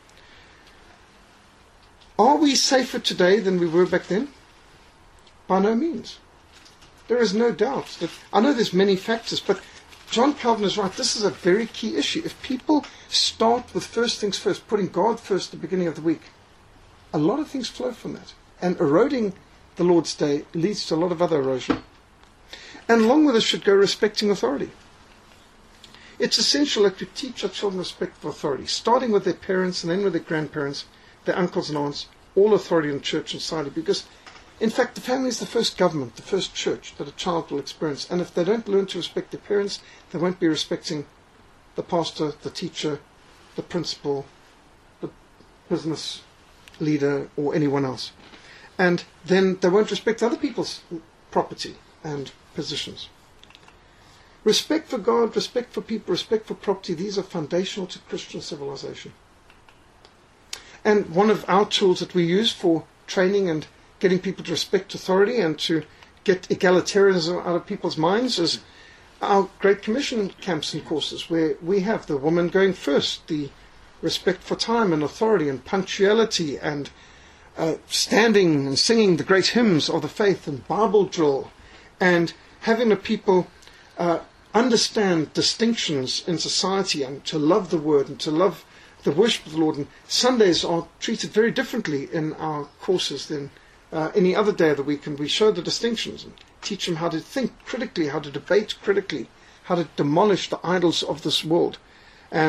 [SPEAKER 1] Are we safer today than we were back then? By no means. There is no doubt that, I know there's many factors, but John Calvin is right. This is a very key issue. If people start with first things first, putting God first at the beginning of the week, a lot of things flow from that. And eroding the Lord's Day leads to a lot of other erosion. And along with this should go respecting authority. It's essential that we teach our children respect for authority, starting with their parents and then with their grandparents, their uncles and aunts, all authority in church and society, because in fact, the family is the first government, the first church that a child will experience. And if they don't learn to respect their parents, they won't be respecting the pastor, the teacher, the principal, the business leader, or anyone else. And then they won't respect other people's property and positions. Respect for God, respect for people, respect for property, these are foundational to Christian civilization. And one of our tools that we use for training and getting people to respect authority and to get egalitarianism out of people's minds is our Great Commission camps and courses, where we have the woman going first, the respect for time and authority and punctuality and uh, standing and singing the great hymns of the faith and Bible drill, and having the people uh, understand distinctions in society and to love the word and to love the worship of the Lord. And Sundays are treated very differently in our courses than uh, any other day of the week, and we show the distinctions and teach them how to think critically, how to debate critically, how to demolish the idols of this world. And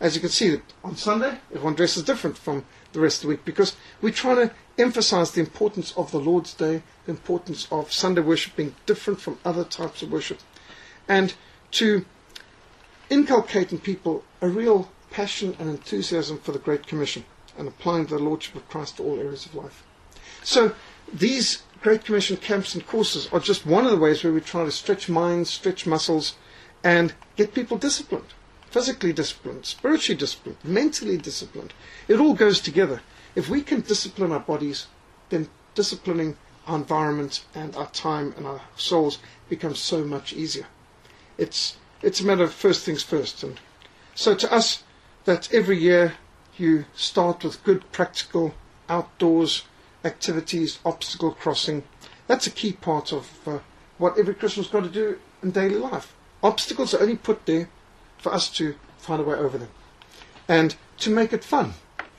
[SPEAKER 1] as you can see, on Sunday, everyone dresses different from the rest of the week because we're trying to emphasize the importance of the Lord's Day, the importance of Sunday worship being different from other types of worship, and to inculcate in people a real passion and enthusiasm for the Great Commission and applying the Lordship of Christ to all areas of life. So these Great Commission camps and courses are just one of the ways where we try to stretch minds, stretch muscles, and get people disciplined. Physically disciplined, spiritually disciplined, mentally disciplined. It all goes together. If we can discipline our bodies, then disciplining our environment and our time and our souls becomes so much easier. It's it's a matter of first things first. And so to us, that every year you start with good practical outdoors activities, obstacle crossing. That's a key part of uh, what every Christian's got to do in daily life. Obstacles are only put there for us to find a way over them and to make it fun.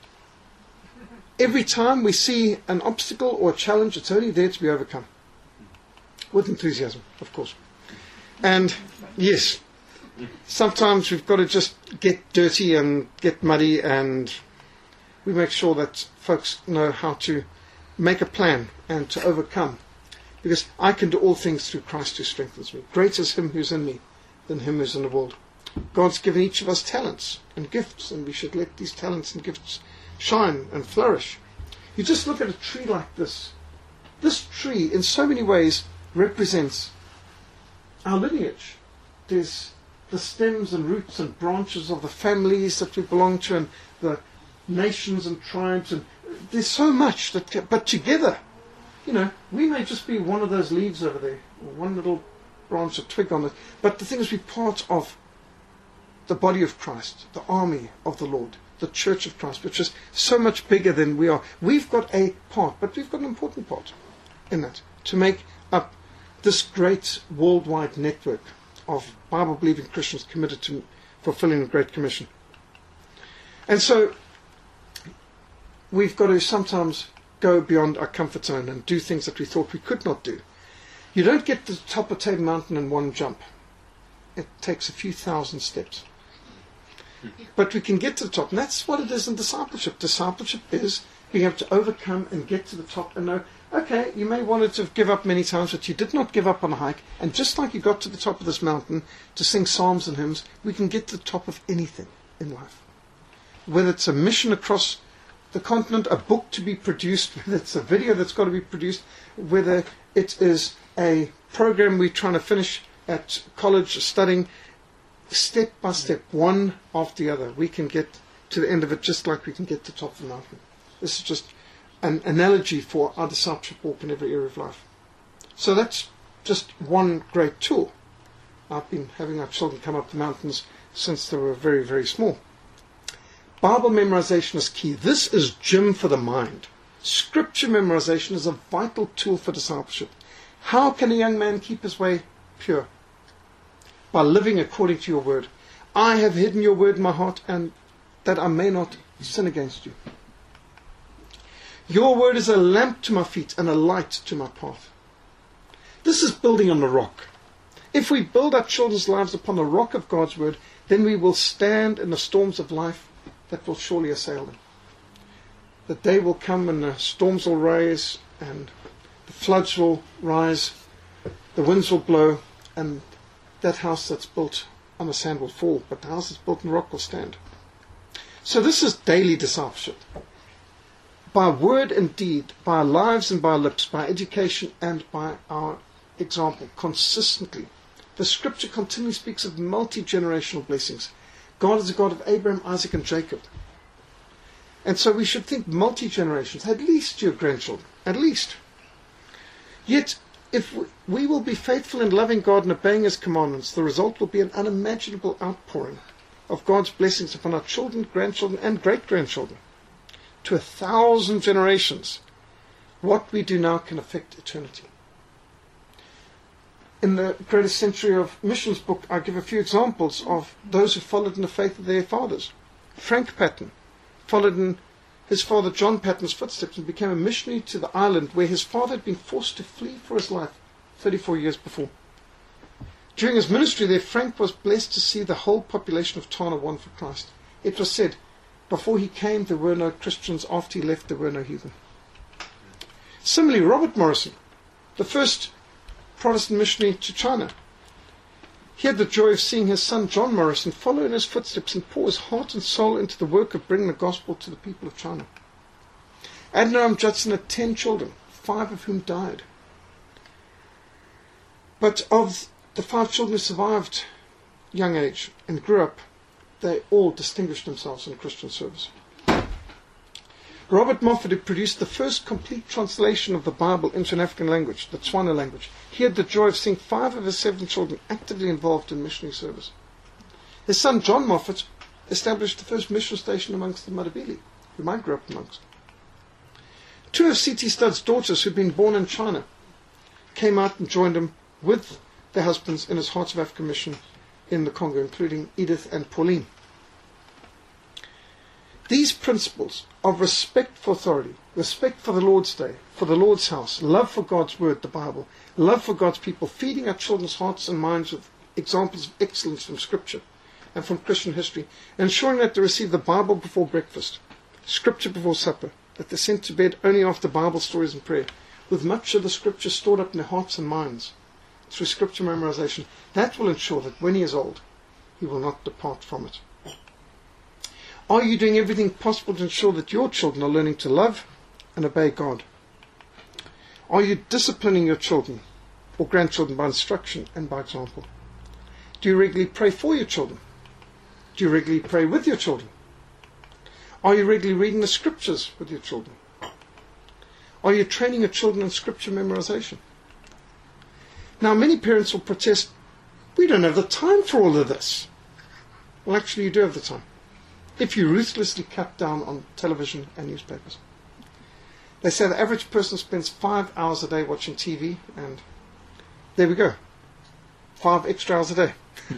[SPEAKER 1] Every time we see an obstacle or a challenge, it's only there to be overcome. With enthusiasm, of course. And yes, sometimes we've got to just get dirty and get muddy, and we make sure that folks know how to make a plan and to overcome. Because I can do all things through Christ who strengthens me. Greater is him who's in me than him who's in the world. God's given each of us talents and gifts, and we should let these talents and gifts shine and flourish. You just look at a tree like this. This tree, in so many ways, represents our lineage. There's the stems and roots and branches of the families that we belong to, and the nations and tribes, and there's so much that, but together, you know, we may just be one of those leaves over there, or one little branch or twig on it, but the thing is, we're part of the body of Christ, the army of the Lord, the church of Christ, which is so much bigger than we are. We've got a part, but we've got an important part in that, to make up this great worldwide network of Bible-believing Christians committed to fulfilling the Great Commission. And so we've got to sometimes go beyond our comfort zone and do things that we thought we could not do. You don't get to the top of Table Mountain in one jump. It takes a few thousand steps. But we can get to the top, and that's what it is in discipleship. Discipleship is being able to overcome and get to the top and know, okay, you may want to give up many times, but you did not give up on a hike. And just like you got to the top of this mountain to sing psalms and hymns, we can get to the top of anything in life. Whether it's a mission across the continent, a book to be produced, whether it's a video that's got to be produced, whether it is a program we're trying to finish at college studying, step by step, one after the other, we can get to the end of it just like we can get to the top of the mountain. This is just an analogy for our discipleship walk in every area of life. So that's just one great tool. I've been having our children come up the mountains since they were very, very small. Bible memorization is key. This is gym for the mind. Scripture memorization is a vital tool for discipleship. How can a young man keep his way pure? By living according to your word. I have hidden your word in my heart, and that I may not sin against you. Your word is a lamp to my feet and a light to my path. This is building on the rock. If we build our children's lives upon the rock of God's word, then we will stand in the storms of life that will surely assail them. The day will come when the storms will rise and the floods will rise, the winds will blow, and that house that's built on the sand will fall, but the house that's built on the rock will stand. So this is daily discipleship. By word and deed, by our lives and by our lips, by education and by our example, consistently. The scripture continually speaks of multi-generational blessings. God is a God of Abraham, Isaac and Jacob. And so we should think multi-generations, at least your grandchildren, at least. Yet, if we will be faithful in loving God and obeying his commandments, the result will be an unimaginable outpouring of God's blessings upon our children, grandchildren and great-grandchildren. To a thousand generations, what we do now can affect eternity. In the Greatest Century of Missions book, I give a few examples of those who followed in the faith of their fathers. Frank Patton followed in his father John Patton's footsteps and became a missionary to the island where his father had been forced to flee for his life thirty-four years before. During his ministry there, Frank was blessed to see the whole population of Tana won for Christ. It was said, before he came there were no Christians, after he left there were no heathen. Similarly, Robert Morrison, the first Protestant missionary to China, he had the joy of seeing his son John Morrison follow in his footsteps and pour his heart and soul into the work of bringing the gospel to the people of China. Adoniram Judson had ten children, five of whom died. But of the five children who survived young age and grew up, they all distinguished themselves in Christian service. Robert Moffat had produced the first complete translation of the Bible into an African language, the Tswana language. He had the joy of seeing five of his seven children actively involved in missionary service. His son John Moffat established the first mission station amongst the Matabele, whom I grew up amongst. Two of C T Studd's daughters, who had been born in China, came out and joined him with their husbands in his Hearts of Africa mission in the Congo, including Edith and Pauline. These principles of respect for authority, respect for the Lord's Day, for the Lord's house, love for God's word, the Bible, love for God's people, feeding our children's hearts and minds with examples of excellence from Scripture and from Christian history, ensuring that they receive the Bible before breakfast, Scripture before supper, that they're sent to bed only after Bible stories and prayer, with much of the Scripture stored up in their hearts and minds through Scripture memorization. That will ensure that when he is old, he will not depart from it. Are you doing everything possible to ensure that your children are learning to love and obey God? Are you disciplining your children or grandchildren by instruction and by example? Do you regularly pray for your children? Do you regularly pray with your children? Are you regularly reading the Scriptures with your children? Are you training your children in Scripture memorization? Now, many parents will protest, we don't have the time for all of this. Well, actually, you do have the time, if you ruthlessly cut down on television and newspapers. They say the average person spends five hours a day watching T V, and there we go. Five extra hours a day.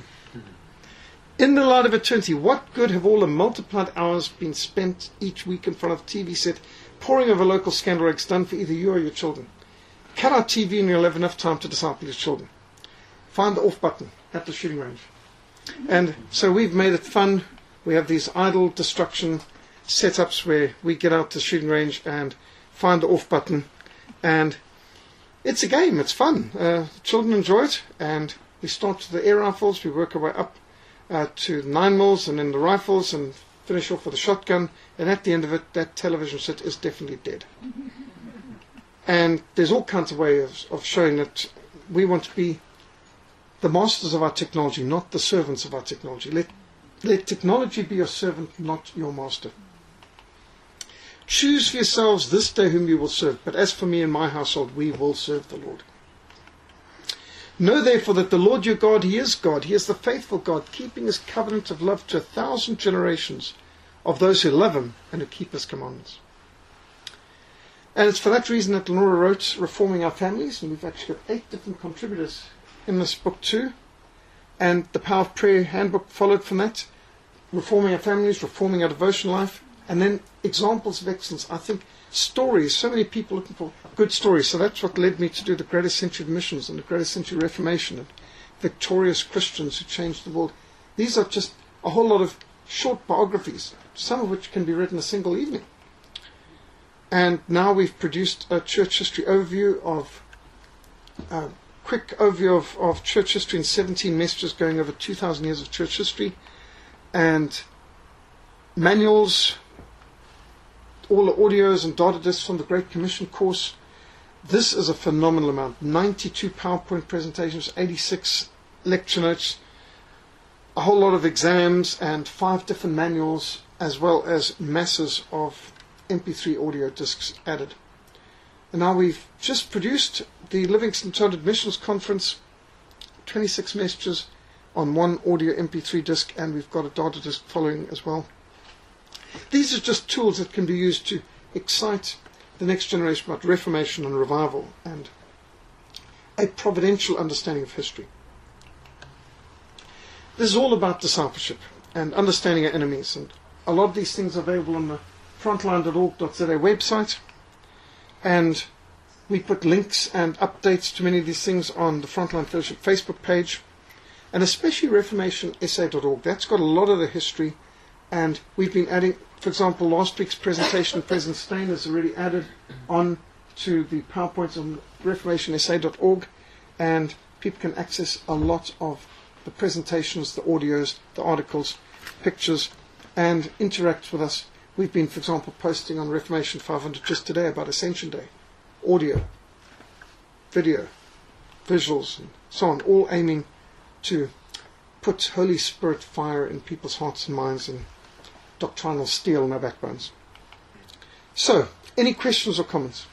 [SPEAKER 1] In the light of eternity, what good have all the multiplied hours been spent each week in front of a T V set, poring over local scandal rags done for either you or your children? Cut out T V and you'll have enough time to disciple your children. Find the off button at the shooting range. And so we've made it fun. We have these idle destruction setups where we get out to the shooting range and find the off button. And it's a game. It's fun. Uh, children enjoy it. And we start with the air rifles. We work our way up uh, to nine mils and then the rifles and finish off with a shotgun. And at the end of it, that television set is definitely dead. And there's all kinds of ways of showing that we want to be the masters of our technology, not the servants of our technology. Let Let technology be your servant, not your master. Choose for yourselves this day whom you will serve, but as for me and my household, we will serve the Lord. Know therefore that the Lord your God, he is God. He is the faithful God, keeping his covenant of love to a thousand generations of those who love him and who keep his commandments. And it's for that reason that Lenora wrote Reforming Our Families, and we've actually got eight different contributors in this book too. And the Power of Prayer handbook followed from that. Reforming Our Families, Reforming Our Devotion Life, and then examples of excellence. I think stories, so many people looking for good stories. So that's what led me to do the Greatest Century of Missions and the Greatest Century Reformation and victorious Christians who changed the world. These are just a whole lot of short biographies, some of which can be read in a single evening. And now we've produced a church history overview of, a quick overview of, of church history in seventeen messages going over two thousand years of church history, and manuals, all the audios and data discs from the Great Commission course. This is a phenomenal amount. ninety-two PowerPoint presentations, eighty-six lecture notes, a whole lot of exams, and five different manuals, as well as masses of M P three audio discs added. And now we've just produced the Livingston Chartered Missions Conference, twenty-six messages on one audio M P three disc, and we've got a data disc following as well. These are just tools that can be used to excite the next generation about Reformation and revival and a providential understanding of history. This is all about discipleship and understanding our enemies, and a lot of these things are available on the frontline dot org dot z a website, and we put links and updates to many of these things on the Frontline Fellowship Facebook page, and especially Reformation S A dot org. That's got a lot of the history And we've been adding, for example, last week's presentation, President Steyn has already added on to the PowerPoint on reformation s a dot org, and people can access a lot of the presentations, the audios, the articles, pictures, and interact with us. We've been, for example, posting on Reformation five hundred just today about Ascension Day, audio, video, visuals, and so on, all aiming to put Holy Spirit fire in people's hearts and minds and doctrinal steel in our backbones. So, any questions or comments?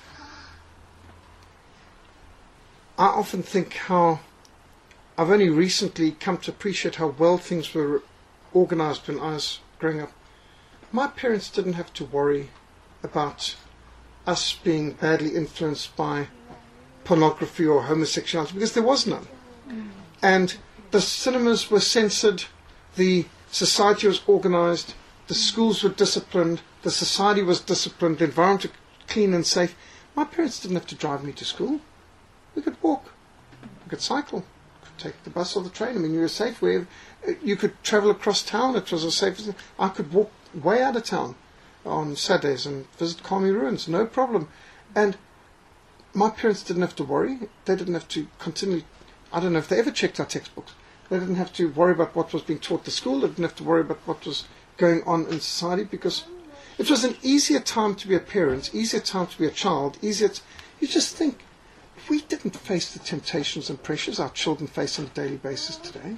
[SPEAKER 1] I often think how I've only recently come to appreciate how well things were organized when I was growing up. My parents didn't have to worry about us being badly influenced by pornography or homosexuality because there was none. And the cinemas were censored, the society was organized, the schools were disciplined, the society was disciplined, the environment was clean and safe. My parents didn't have to drive me to school. We could walk, we could cycle, we could take the bus or the train. I mean, you were safe where you could travel across town. It was as safe as I could walk way out of town on Saturdays and visit Kami ruins, no problem. And my parents didn't have to worry. They didn't have to continually, I don't know if they ever checked our textbooks. They didn't have to worry about what was being taught at the school. They didn't have to worry about what was going on in society because it was an easier time to be a parent, easier time to be a child, easier to, you just think, if we didn't face the temptations and pressures our children face on a daily basis today,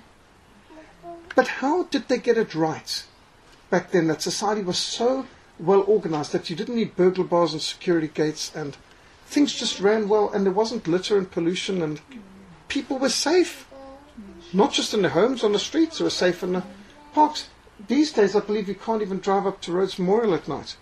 [SPEAKER 1] but how did they get it right back then that society was so well organized that you didn't need burglar bars and security gates and things just ran well and there wasn't litter and pollution and people were safe, not just in their homes, on the streets, they were safe in the parks. These days I believe you can't even drive up to Rhodes Memorial at night.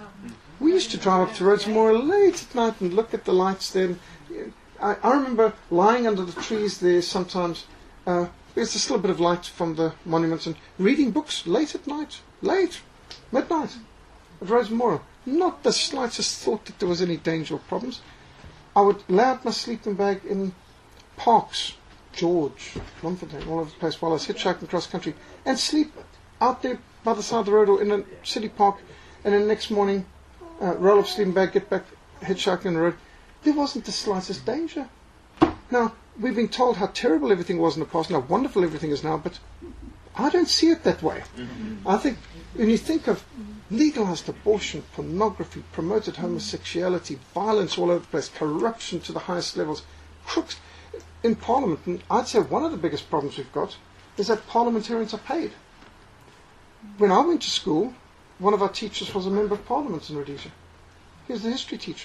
[SPEAKER 1] We used to drive up to Rhodes Memorial late at night and look at the lights then. I, I remember lying under the trees there sometimes. Uh, there's still a bit of light from the monuments and reading books late at night, late, midnight, at Rhodes Memorial. Not the slightest thought that there was any danger or problems. I would lay out my sleeping bag in parks, George, Bloemfontein, all over the place while I was hitchhiking cross country and sleep out there by the side of the road or in a city park, and then the next morning uh, roll up sleeping bag, get back hitchhiking on the road. There wasn't the slightest danger. Now, we've been told how terrible everything was in the past and how wonderful everything is now, but I don't see it that way. Mm-hmm. I think when you think of legalized abortion, pornography, promoted homosexuality, violence all over the place, corruption to the highest levels, crooks in Parliament, and I'd say one of the biggest problems we've got is that parliamentarians are paid. When I went to school, one of our teachers was a member of Parliament in Rhodesia. He was the history teacher.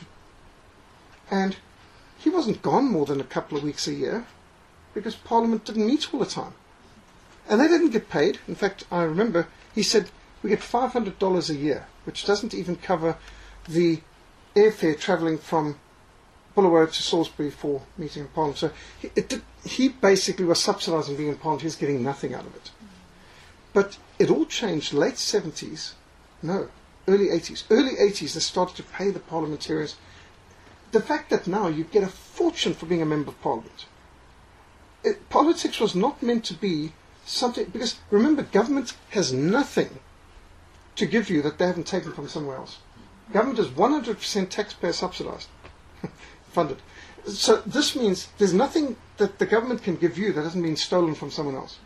[SPEAKER 1] And he wasn't gone more than a couple of weeks a year because Parliament didn't meet all the time. And they didn't get paid. In fact, I remember he said, we get five hundred dollars a year, which doesn't even cover the airfare travelling from Bulawayo to Salisbury for meeting in Parliament. So he, it did, he basically was subsidising being in Parliament. He was getting nothing out of it. But it all changed late seventies, no, early eighties. Early eighties, they started to pay the parliamentarians. The fact that now you get a fortune for being a member of Parliament. It, politics was not meant to be something, because remember, government has nothing to give you that they haven't taken from somewhere else. Government is one hundred percent taxpayer subsidised, funded. So this means there's nothing that the government can give you that hasn't been stolen from someone else.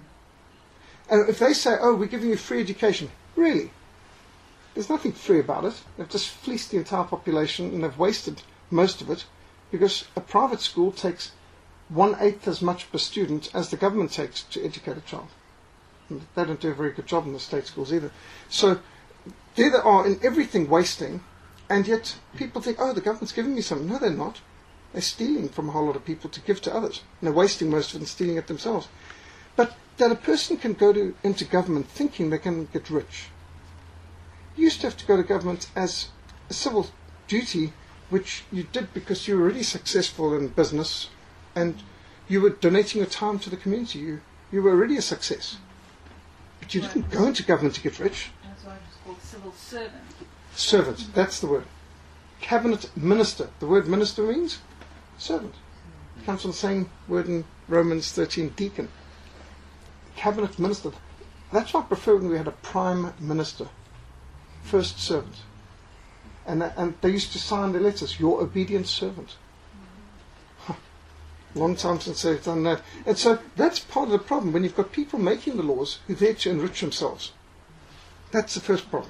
[SPEAKER 1] And if they say, oh, we're giving you free education, really? There's nothing free about it. They've just fleeced the entire population and they've wasted most of it because a private school takes one-eighth as much per student as the government takes to educate a child. And they don't do a very good job in the state schools either. So there they are in everything wasting, and yet people think, oh, the government's giving me something. No, they're not. They're stealing from a whole lot of people to give to others. And they're wasting most of it and stealing it themselves. But that a person can go to, into government thinking they can get rich. You used to have to go to government as a civil duty, which you did because you were already successful in business and you were donating your time to the community. You, you were already a success. But you didn't go into government to get rich.
[SPEAKER 2] That's why it's called civil servant.
[SPEAKER 1] Servant, that's the word. Cabinet minister. The word minister means servant. It comes from the same word in Romans thirteen, deacon. Cabinet minister. That's why I prefer when we had a prime minister, first servant. And, and they used to sign the letters, your obedient servant. Huh. Long time since they've done that. And so that's part of the problem, when you've got people making the laws who are there to enrich themselves. That's the first problem.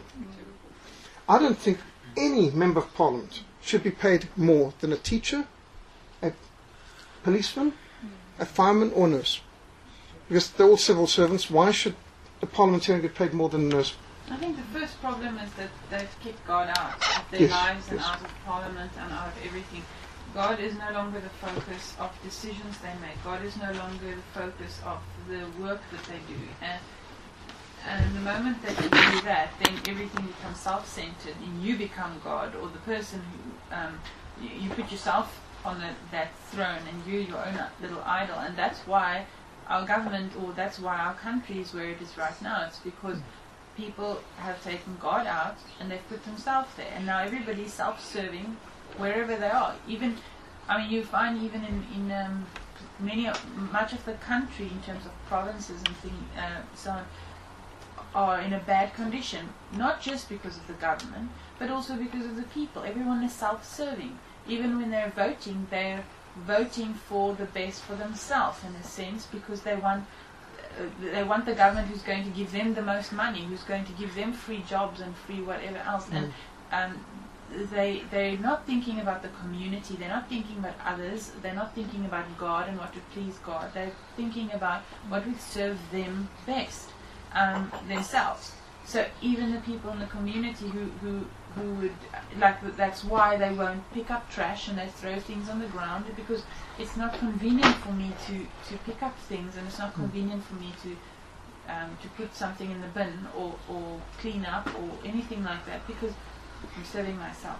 [SPEAKER 1] I don't think any member of parliament should be paid more than a teacher, a policeman, a fireman or nurse. Because they're all civil servants. Why should a parliamentarian get paid more than a nurse?
[SPEAKER 2] I think the first problem is that they've kicked God out of their
[SPEAKER 1] Yes,
[SPEAKER 2] lives and
[SPEAKER 1] yes.
[SPEAKER 2] out of Parliament and out of everything. God is no longer the focus of decisions they make. God is no longer the focus of the work that they do. And, and the moment that you do that, then everything becomes self-centered and you become God, or the person who, um, you, you put yourself on the, that throne and you're your own little idol. And that's why our government, or that's why our country is where it is right now. It's because people have taken God out and they've put themselves there, and now everybody's self-serving wherever they are. Even, I mean, you find even in in um, many of, much of the country, in terms of provinces and thing, uh, so on, are in a bad condition. Not just because of the government, but also because of the people. Everyone is self-serving. Even when they're voting, they're voting for the best for themselves, in a sense, because they want. They want the government who's going to give them the most money, who's going to give them free jobs and free whatever else. Mm. And um, they, they're not thinking about the community, they're not thinking about others, they're not thinking about God and what would please God. They're thinking about what would serve them best, um, themselves. So even the people in the community who, who, who would, like, that's why they won't pick up trash and they throw things on the ground, because it's not convenient for me to, to pick up things, and it's not convenient for me to um, to put something in the bin or, or clean up or anything like that, because I'm serving myself.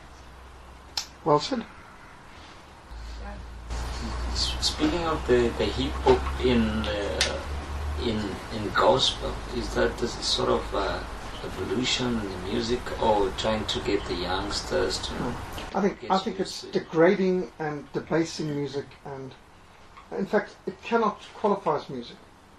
[SPEAKER 1] Well said.
[SPEAKER 3] Speaking of the, the hip hop in uh, in in gospel, is that this sort of uh, evolution in the music, or trying to get the youngsters to?
[SPEAKER 1] No. I think I think it's degrading and debasing music, and in fact it cannot qualify as music,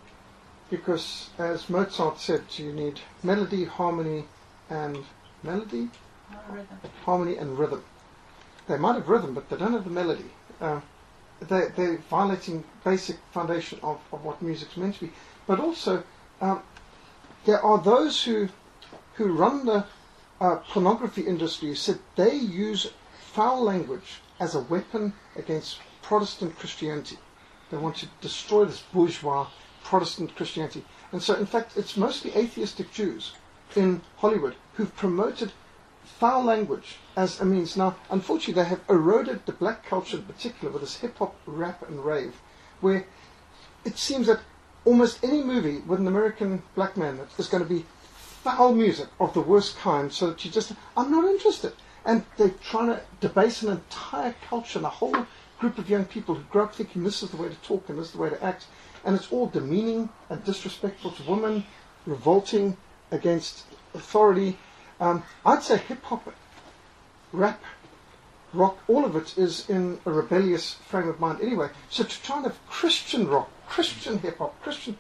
[SPEAKER 1] because as Mozart said, you need melody, harmony, and melody,
[SPEAKER 2] Rhythm.
[SPEAKER 1] harmony and rhythm. They might have rhythm, but they don't have the melody. Uh, they, they're violating basic foundation of, of what music's meant to be. But also, um, there are those who who run the uh, pornography industry who said they use foul language as a weapon against Protestant Christianity. They want to destroy this bourgeois Protestant Christianity. And so, in fact, it's mostly atheistic Jews in Hollywood who've promoted foul language as a means. Now, unfortunately, they have eroded the black culture in particular with this hip-hop, rap, and rave, where it seems that almost any movie with an American black man is going to be foul music of the worst kind, so that you just, I'm not interested. And they're trying to debase an entire culture and a whole group of young people who grow up thinking this is the way to talk and this is the way to act. And it's all demeaning and disrespectful to women, revolting against authority. Um, I'd say hip-hop, rap, rock, all of it is in a rebellious frame of mind anyway. So to try and have Christian rock, Christian hip-hop, Christian,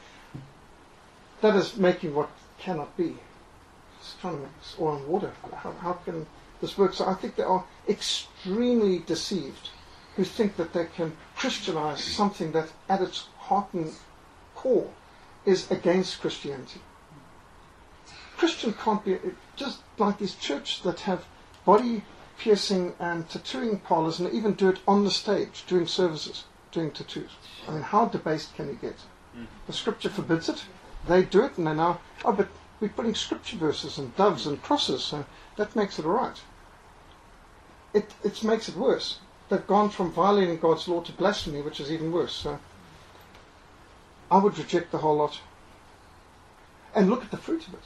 [SPEAKER 1] that is making what cannot be. It's trying to make this oil and water. How, how can this work? So I think they are extremely deceived who think that they can Christianize something that at its heart and core is against Christianity. Christian can't be, just like these churches that have body piercing and tattooing parlors and even do it on the stage, doing services, doing tattoos. I mean, how debased can you get? The scripture forbids it. They do it, and they now, oh, but we're putting scripture verses and doves and crosses, so that makes it all right. It, it makes it worse. They've gone from violating God's law to blasphemy, which is even worse. So I would reject the whole lot. And look at the fruit of it.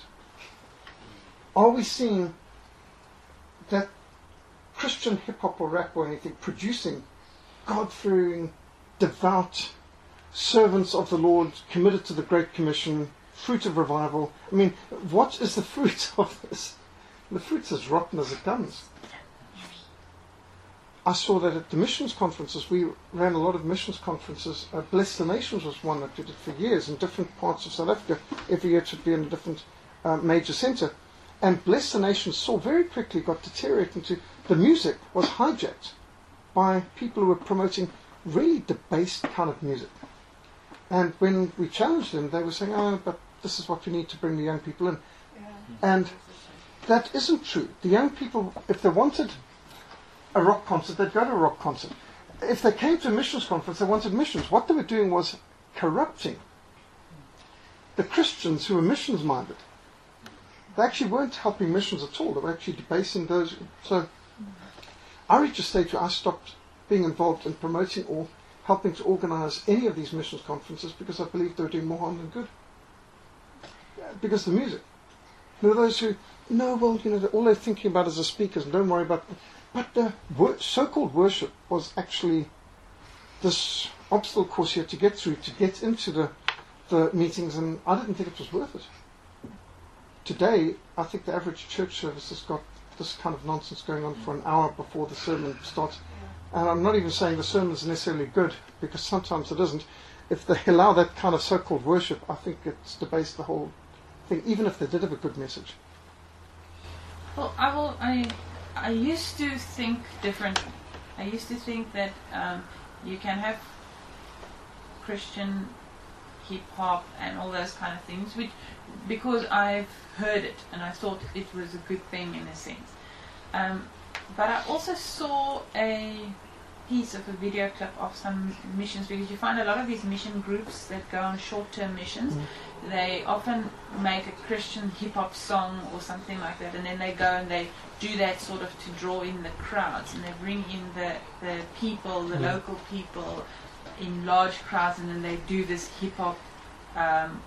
[SPEAKER 1] Are we seeing that Christian hip-hop or rap or anything producing God-fearing, devout servants of the Lord, committed to the Great Commission, fruit of revival? I mean, what is the fruit of this? The fruit's as rotten as it comes. I saw that at the missions conferences. We ran a lot of missions conferences. Uh, Bless the Nations was one that we did for years in different parts of South Africa. Every year it would be in a different uh, major centre. And Bless the Nations saw very quickly got deteriorated into the music was hijacked by people who were promoting really debased kind of music. And when we challenged them, they were saying, oh, but this is what we need to bring the young people in.
[SPEAKER 2] Yeah.
[SPEAKER 1] And that isn't true. The young people, if they wanted a rock concert, they'd go to a rock concert. If they came to a missions conference, they wanted missions. What they were doing was corrupting the Christians who were missions-minded. They actually weren't helping missions at all. They were actually debasing those. So I reached a stage where I stopped being involved in promoting or helping to organize any of these missions conferences because I believed they were doing more harm than good. Because of the music. There were those who, no, well, you know, all they're thinking about is the speakers and don't worry about... But the wor- so-called worship was actually this obstacle course you had to get through to get into the, the meetings, and I didn't think it was worth it. Today, I think the average church service has got this kind of nonsense going on for an hour before the sermon starts. And I'm not even saying the sermon is necessarily good, because sometimes it isn't. If they allow that kind of so-called worship, I think it's debased the whole thing, even if they did have a good message.
[SPEAKER 2] Well, I will. I I used to think differently. I used to think that um, you can have Christian hip hop and all those kind of things, which because I've heard it and I thought it was a good thing in a sense. Um, but I also saw a piece of a video clip of some missions, because you find a lot of these mission groups that go on short-term missions, mm. they often make a Christian hip-hop song or something like that, and then they go and they do that sort of to draw in the crowds, and they bring in the, the people, the mm. local people in large crowds, and then they do this hip-hop um,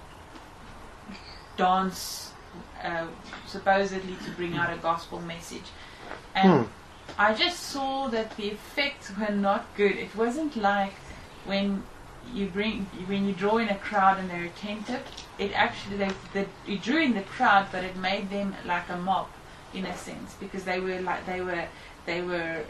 [SPEAKER 2] dance uh, supposedly to bring out a gospel message. And mm. I just saw that the effects were not good. It wasn't like when you bring when you draw in a crowd and they're attentive. It actually they, they you drew in the crowd, but it made them like a mob in a sense, because they were like they were they were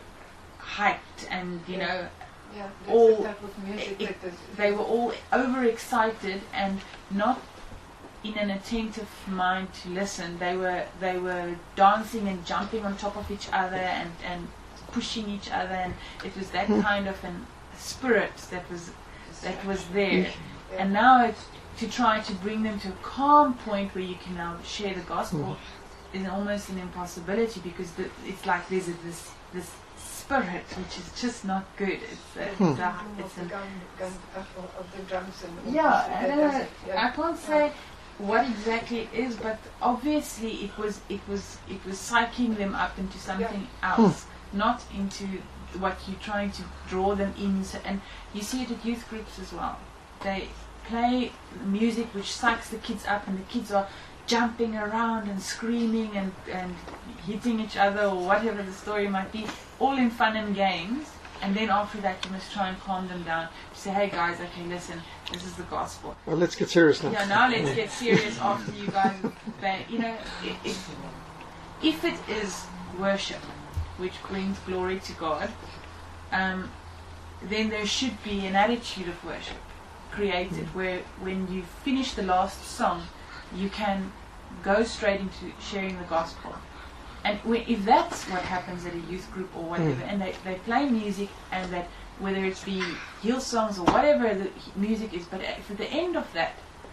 [SPEAKER 2] hyped and you know
[SPEAKER 4] yeah,
[SPEAKER 2] all
[SPEAKER 4] type of music
[SPEAKER 2] it,
[SPEAKER 4] that
[SPEAKER 2] they were all overexcited and not in an attentive mind to listen. They were they were dancing and jumping on top of each other and, and pushing each other, and it was that mm. kind of an spirit that was that was there. Yeah. And now it's to try to bring them to a calm point where you can now share the gospel mm. is almost an impossibility, because the, it's like there's a, this this spirit which is just not good. It's a,
[SPEAKER 4] mm.
[SPEAKER 2] it's, a, it's
[SPEAKER 4] the
[SPEAKER 2] an,
[SPEAKER 4] gun, gun of, of the drums and
[SPEAKER 2] yeah, and
[SPEAKER 4] that
[SPEAKER 2] uh,
[SPEAKER 4] it, yeah.
[SPEAKER 2] I can't say what exactly it is, but obviously it was it was it was psyching them up into something
[SPEAKER 4] yeah.
[SPEAKER 2] else, hmm. not into what you're trying to draw them in. So, and you see it at youth groups as well. They play music which psychs the kids up, and the kids are jumping around and screaming and, and hitting each other or whatever the story might be, all in fun and games. And then after that you must try and calm them down. You say, hey guys, okay, listen, this is the gospel.
[SPEAKER 1] Well, let's get serious now.
[SPEAKER 2] Yeah, now let's get serious after you guys, ba- you know, if, if it is worship, which brings glory to God, um, then there should be an attitude of worship created where when you finish the last song, you can go straight into sharing the gospel. And if that's what happens at a youth group or whatever, mm. and they, they play music, and that whether it be hill songs or whatever the music is, but at the end of that,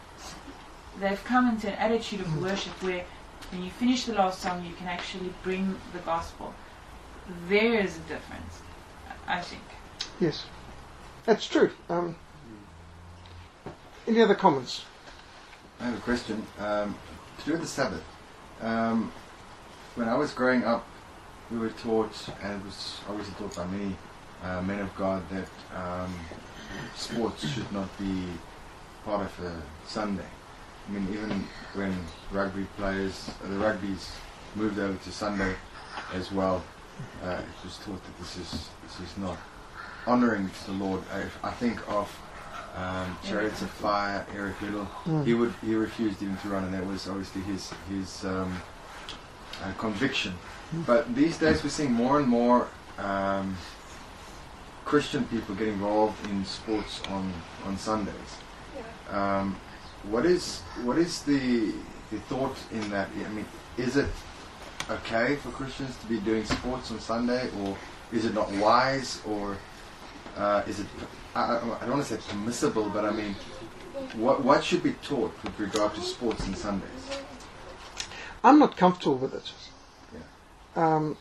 [SPEAKER 2] they've come into an attitude of mm. worship where when you finish the last song, you can actually bring the gospel. There is a difference, I think.
[SPEAKER 1] Yes, that's true. Um, any other comments?
[SPEAKER 5] I have a question. Um, to do with the Sabbath. Um, When I was growing up, we were taught, and it was obviously taught by many uh, men of God, that um, sports should not be part of a Sunday. I mean, even when rugby players, uh, the rugby's moved over to Sunday as well, uh, it was taught that this is this is not honouring to the Lord. I, I think of um, Chariots of Fire, Eric Liddell. Mm. He would he refused even to run, and that was obviously his his. Um, Uh, conviction. But these days we're seeing more and more um, Christian people get involved in sports on, on Sundays. Um, what is what is the the thought in that? I mean, is it okay for Christians to be doing sports on Sunday, or is it not wise, or uh, is it? I, I don't want to say permissible, but I mean, what what should be taught with regard to sports on Sundays?
[SPEAKER 1] I'm not comfortable with it.
[SPEAKER 5] Yeah.
[SPEAKER 1] Um,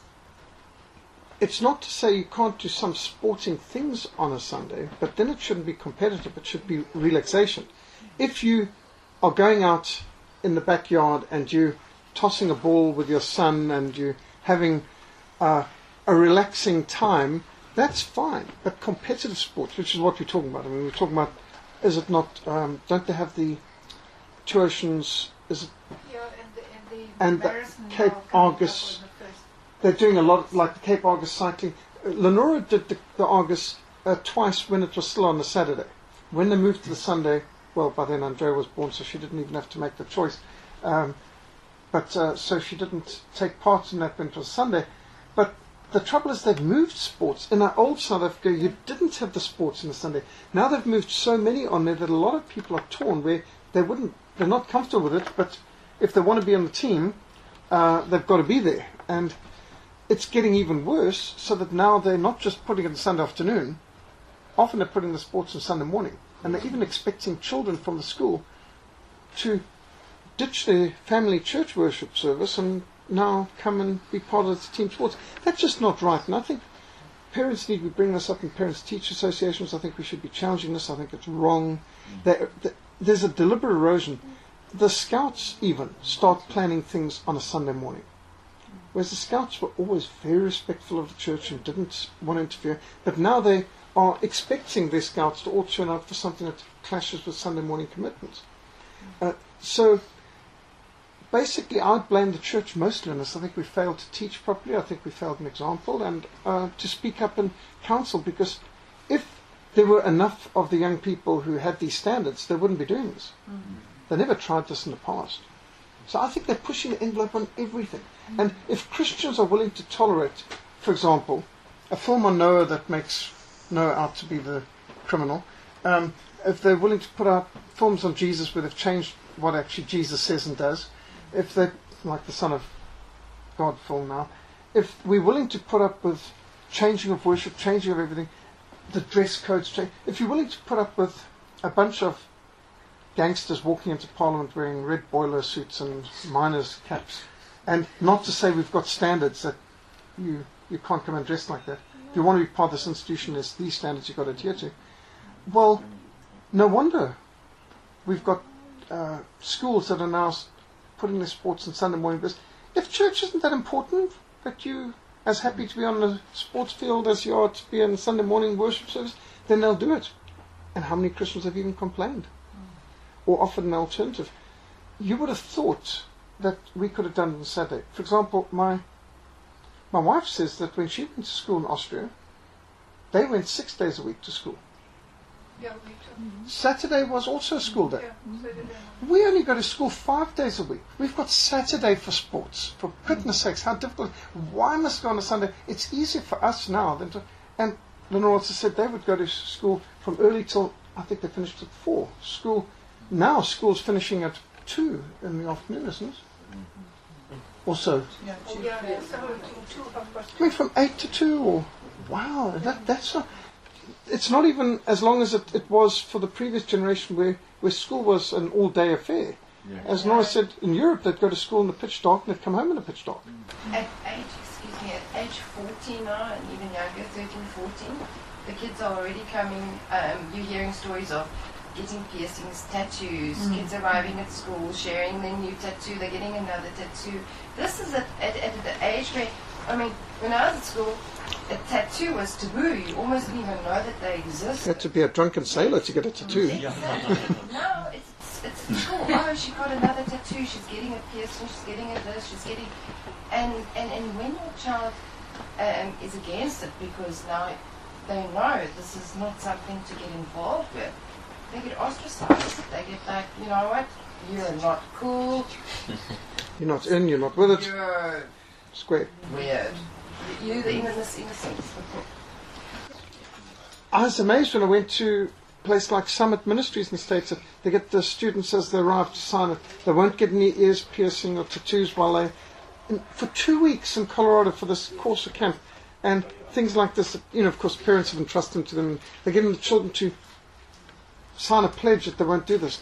[SPEAKER 1] it's not to say you can't do some sporting things on a Sunday, but then it shouldn't be competitive. It should be relaxation. If you are going out in the backyard and you're tossing a ball with your son and you're having uh, a relaxing time, that's fine. But competitive sports, which is what we're talking about. I mean, we're talking about, is it not, um, don't they have the Two Oceans, is it,
[SPEAKER 4] Yeah, and the, and the,
[SPEAKER 1] and the
[SPEAKER 4] marathon
[SPEAKER 1] Cape
[SPEAKER 4] now coming up
[SPEAKER 1] Argus,
[SPEAKER 4] on the first.
[SPEAKER 1] they're doing a lot, like the Cape Argus cycling. Uh, Lenora did the, the Argus uh, twice when it was still on the Saturday. When they moved to the Sunday, well, by then Andrea was born, so she didn't even have to make the choice. Um, but uh, so she didn't take part in that when it was Sunday. But the trouble is they've moved sports. In our old South Africa, you didn't have the sports on the Sunday. Now they've moved so many on there that a lot of people are torn where they wouldn't, they're not comfortable with it, but if they want to be on the team, uh, they've got to be there. And it's getting even worse, so that now they're not just putting it on Sunday afternoon, often they're putting the sports on Sunday morning. And they're even expecting children from the school to ditch their family church worship service and now come and be part of the team sports. That's just not right. And I think parents need to bring this up in parents-teacher associations. I think we should be challenging this. I think it's wrong. There, there's a deliberate erosion. The Scouts even start planning things on a Sunday morning. Whereas the Scouts were always very respectful of the church and didn't want to interfere. But now they are expecting their Scouts to all turn out for something that clashes with Sunday morning commitments. Uh, so basically I'd blame the church mostly on this. I think we failed to teach properly. I think we failed an example and uh, to speak up and counsel, because if there were enough of the young people who had these standards, they wouldn't be doing this. Mm-hmm. They never tried this in the past. So I think they're pushing the envelope on everything. Mm-hmm. And if Christians are willing to tolerate, for example, a film on Noah that makes Noah out to be the criminal, um, if they're willing to put out films on Jesus where they've changed what actually Jesus says and does, if they're like the Son of God film now, if we're willing to put up with changing of worship, changing of everything, the dress codes change, if you're willing to put up with a bunch of gangsters walking into Parliament wearing red boiler suits and miners' caps, and not to say we've got standards that you you can't come and dress like that. If you want to be part of this institution, there's these standards you've got to adhere to. Well, no wonder we've got uh, schools that are now putting their sports on Sunday morning. Because if church isn't that important, that you as happy to be on the sports field as you are to be in the Sunday morning worship service, then they'll do it. And how many Christians have even complained? Or offered an alternative? You would have thought that we could have done it on Saturday. For example, my my wife says that when she went to school in Austria, they went six days a week to school.
[SPEAKER 4] Yeah, we too.
[SPEAKER 1] Saturday was also a school day.
[SPEAKER 4] Yeah, so did I.
[SPEAKER 1] We only go to school five days a week. We've got Saturday for sports. For goodness sakes, how difficult. Why must go on a Sunday? It's easier for us now than to... And Lenore also said they would go to school from early till, I think they finished at four. School, now school's finishing at two in the afternoon, isn't it? Also,
[SPEAKER 4] Oh, yeah, yeah, so two, two of course.
[SPEAKER 1] I mean from eight to two, or... Wow, that that's not... It's not even as long as it, it was for the previous generation where, where school was an all-day affair.
[SPEAKER 5] Yeah.
[SPEAKER 1] As Nora said, in Europe they'd go to school in the pitch dark and they'd come home in the pitch dark.
[SPEAKER 6] At age, excuse me, at age fourteen now, and even younger, thirteen, fourteen, the kids are already coming, um, you're hearing stories of getting piercings, tattoos, mm. kids arriving at school, sharing their new tattoo, they're getting another tattoo. This is at, at, at the age where, I mean, when I was at school, a tattoo was taboo. You almost didn't even know that they existed.
[SPEAKER 1] You had to be a drunken sailor to get a tattoo.
[SPEAKER 6] No, it's, it's it's cool. Oh, she got another tattoo. She's getting a piercing. She's getting a this. She's getting, and and and when your child um, is against it because now they know this is not something to get involved with, they get ostracized. They get like, you know what? You're not cool.
[SPEAKER 1] You're not in. You're not with it.
[SPEAKER 6] You're
[SPEAKER 1] Square.
[SPEAKER 6] weird. You're the innocent innocence.
[SPEAKER 1] I was amazed when I went to a place like Summit Ministries in the States. They get the students as they arrive to sign it. They won't get any ears piercing or tattoos while they... In, for two weeks in Colorado for this course of camp. And things like this, you know, of course, parents have entrusted them to them. They're getting the children to sign a pledge that they won't do this.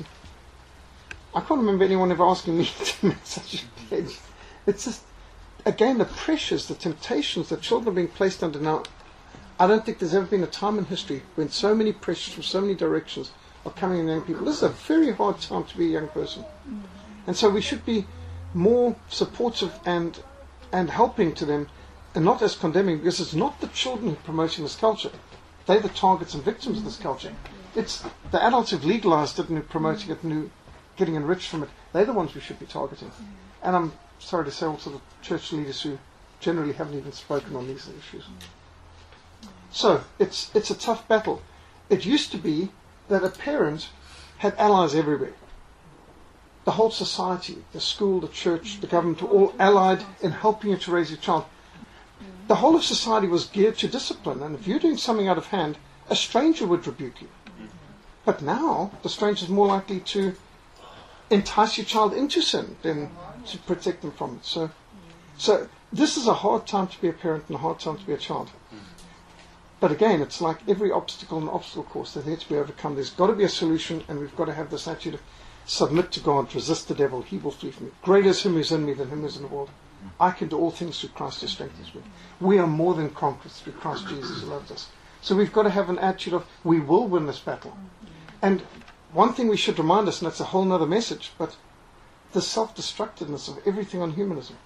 [SPEAKER 1] I can't remember anyone ever asking me to make such a pledge. It's just, again, the pressures, the temptations that children are being placed under now. I don't think there's ever been a time in history when so many pressures from so many directions are coming on young people. This is a very hard time to be a young person. And so we should be more supportive and and helping to them, and not as condemning, because it's not the children who are promoting this culture. They're the targets and victims of this culture. It's the adults who've legalized it and who are promoting it and who are getting enriched from it. They're the ones we should be targeting. And I'm sorry to say also the church leaders who generally haven't even spoken on these issues. So it's it's a tough battle. It used to be that a parent had allies everywhere. The whole society, the school, the church, the government were all allied in helping you to raise your child. The whole of society was geared to discipline, and if you're doing something out of hand, a stranger would rebuke you. But now, the stranger is more likely to entice your child into sin than to protect them from it. So, so this is a hard time to be a parent and a hard time to be a child. But again, it's like every obstacle and obstacle course that has to be overcome. There's got to be a solution, and we've got to have this attitude of submit to God, resist the devil, he will flee from me. Greater is him who is in me than him who is in the world. I can do all things through Christ who strengthens me. We are more than conquerors through Christ Jesus who loves us. So we've got to have an attitude of, we will win this battle. And one thing we should remind us, and that's a whole other message, but the self-destructiveness of everything on humanism.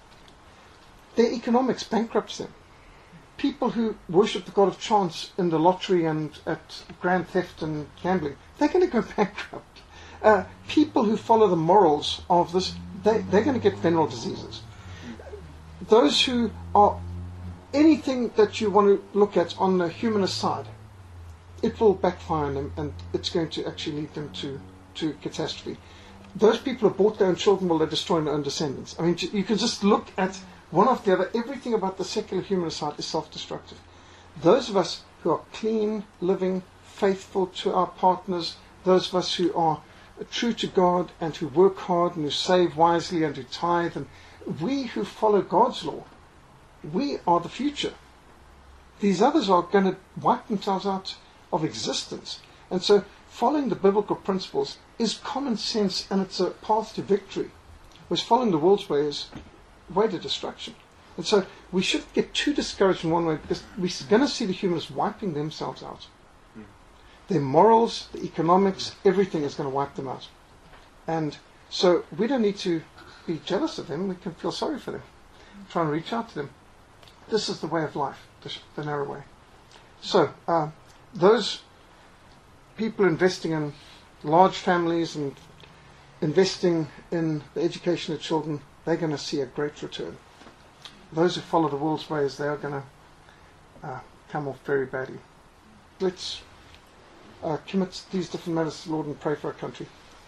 [SPEAKER 1] Their economics bankrupts them. People who worship the God of chance in the lottery and at grand theft and gambling, they're going to go bankrupt. Uh, people who follow the morals of this, they, they're going to get venereal diseases. Those who are anything that you want to look at on the humanist side, it will backfire on them, and it's going to actually lead them to, to catastrophe. Those people who bought their own children, well, they're destroying their own descendants. I mean, you can just look at one after the other. Everything about the secular humanist side is self-destructive. Those of us who are clean, living, faithful to our partners, those of us who are true to God and who work hard and who save wisely and who tithe, and we who follow God's law, we are the future. These others are going to wipe themselves out of existence. And so following the biblical principles is common sense, and it's a path to victory. Whereas following the world's way is way to destruction. And so we shouldn't get too discouraged in one way, because we're going to see the humanists wiping themselves out. Their morals, the economics, everything is going to wipe them out. And so we don't need to be jealous of them. We can feel sorry for them. Try and reach out to them. This is the way of life, the, the narrow way. So uh, those people investing in large families and investing in the education of children, they're going to see a great return. Those who follow the world's ways, they are going to uh, come off very badly. Let's Uh, commit these different matters to the Lord and pray for our country.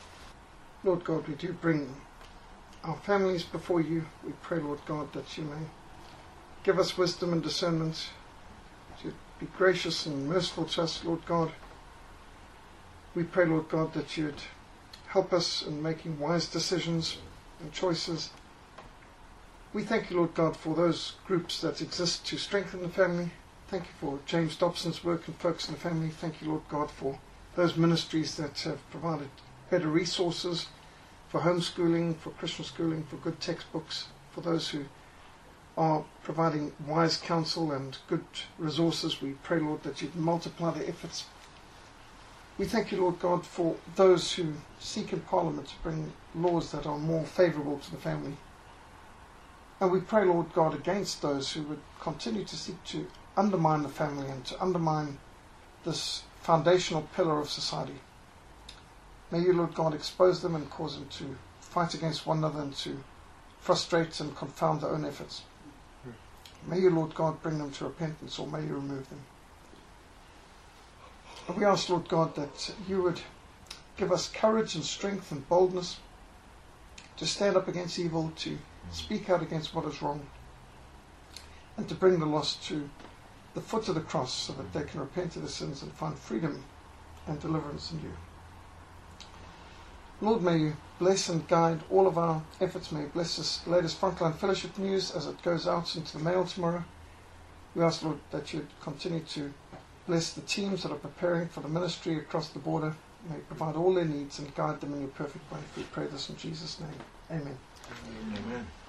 [SPEAKER 1] Lord God, we do bring our families before you. We pray, Lord God, that you may give us wisdom and discernment, to be gracious and merciful to us, Lord God. We pray, Lord God, that you'd help us in making wise decisions and choices. We thank you, Lord God, for those groups that exist to strengthen the family. Thank you for James Dobson's work and Focus on the Family. Thank you, Lord God, for those ministries that have provided better resources for homeschooling, for Christian schooling, for good textbooks, for those who are providing wise counsel and good resources. We pray, Lord, that you'd multiply their efforts. We thank you, Lord God, for those who seek in Parliament to bring laws that are more favourable to the family. And we pray, Lord God, against those who would continue to seek to undermine the family and to undermine this foundational pillar of society. May you, Lord God, expose them and cause them to fight against one another and to frustrate and confound their own efforts. May you, Lord God, bring them to repentance, or may you remove them. And we ask, Lord God, that you would give us courage and strength and boldness to stand up against evil, to speak out against what is wrong, and to bring the lost to the foot of the cross so that they can repent of their sins and find freedom and deliverance in you. Lord, may you bless and guide all of our efforts. May you bless this latest Frontline Fellowship news as it goes out into the mail tomorrow. We ask, Lord, that you'd continue to bless the teams that are preparing for the ministry across the border. May you provide all their needs and guide them in your perfect way. We pray this in Jesus' name. Amen.
[SPEAKER 5] Amen.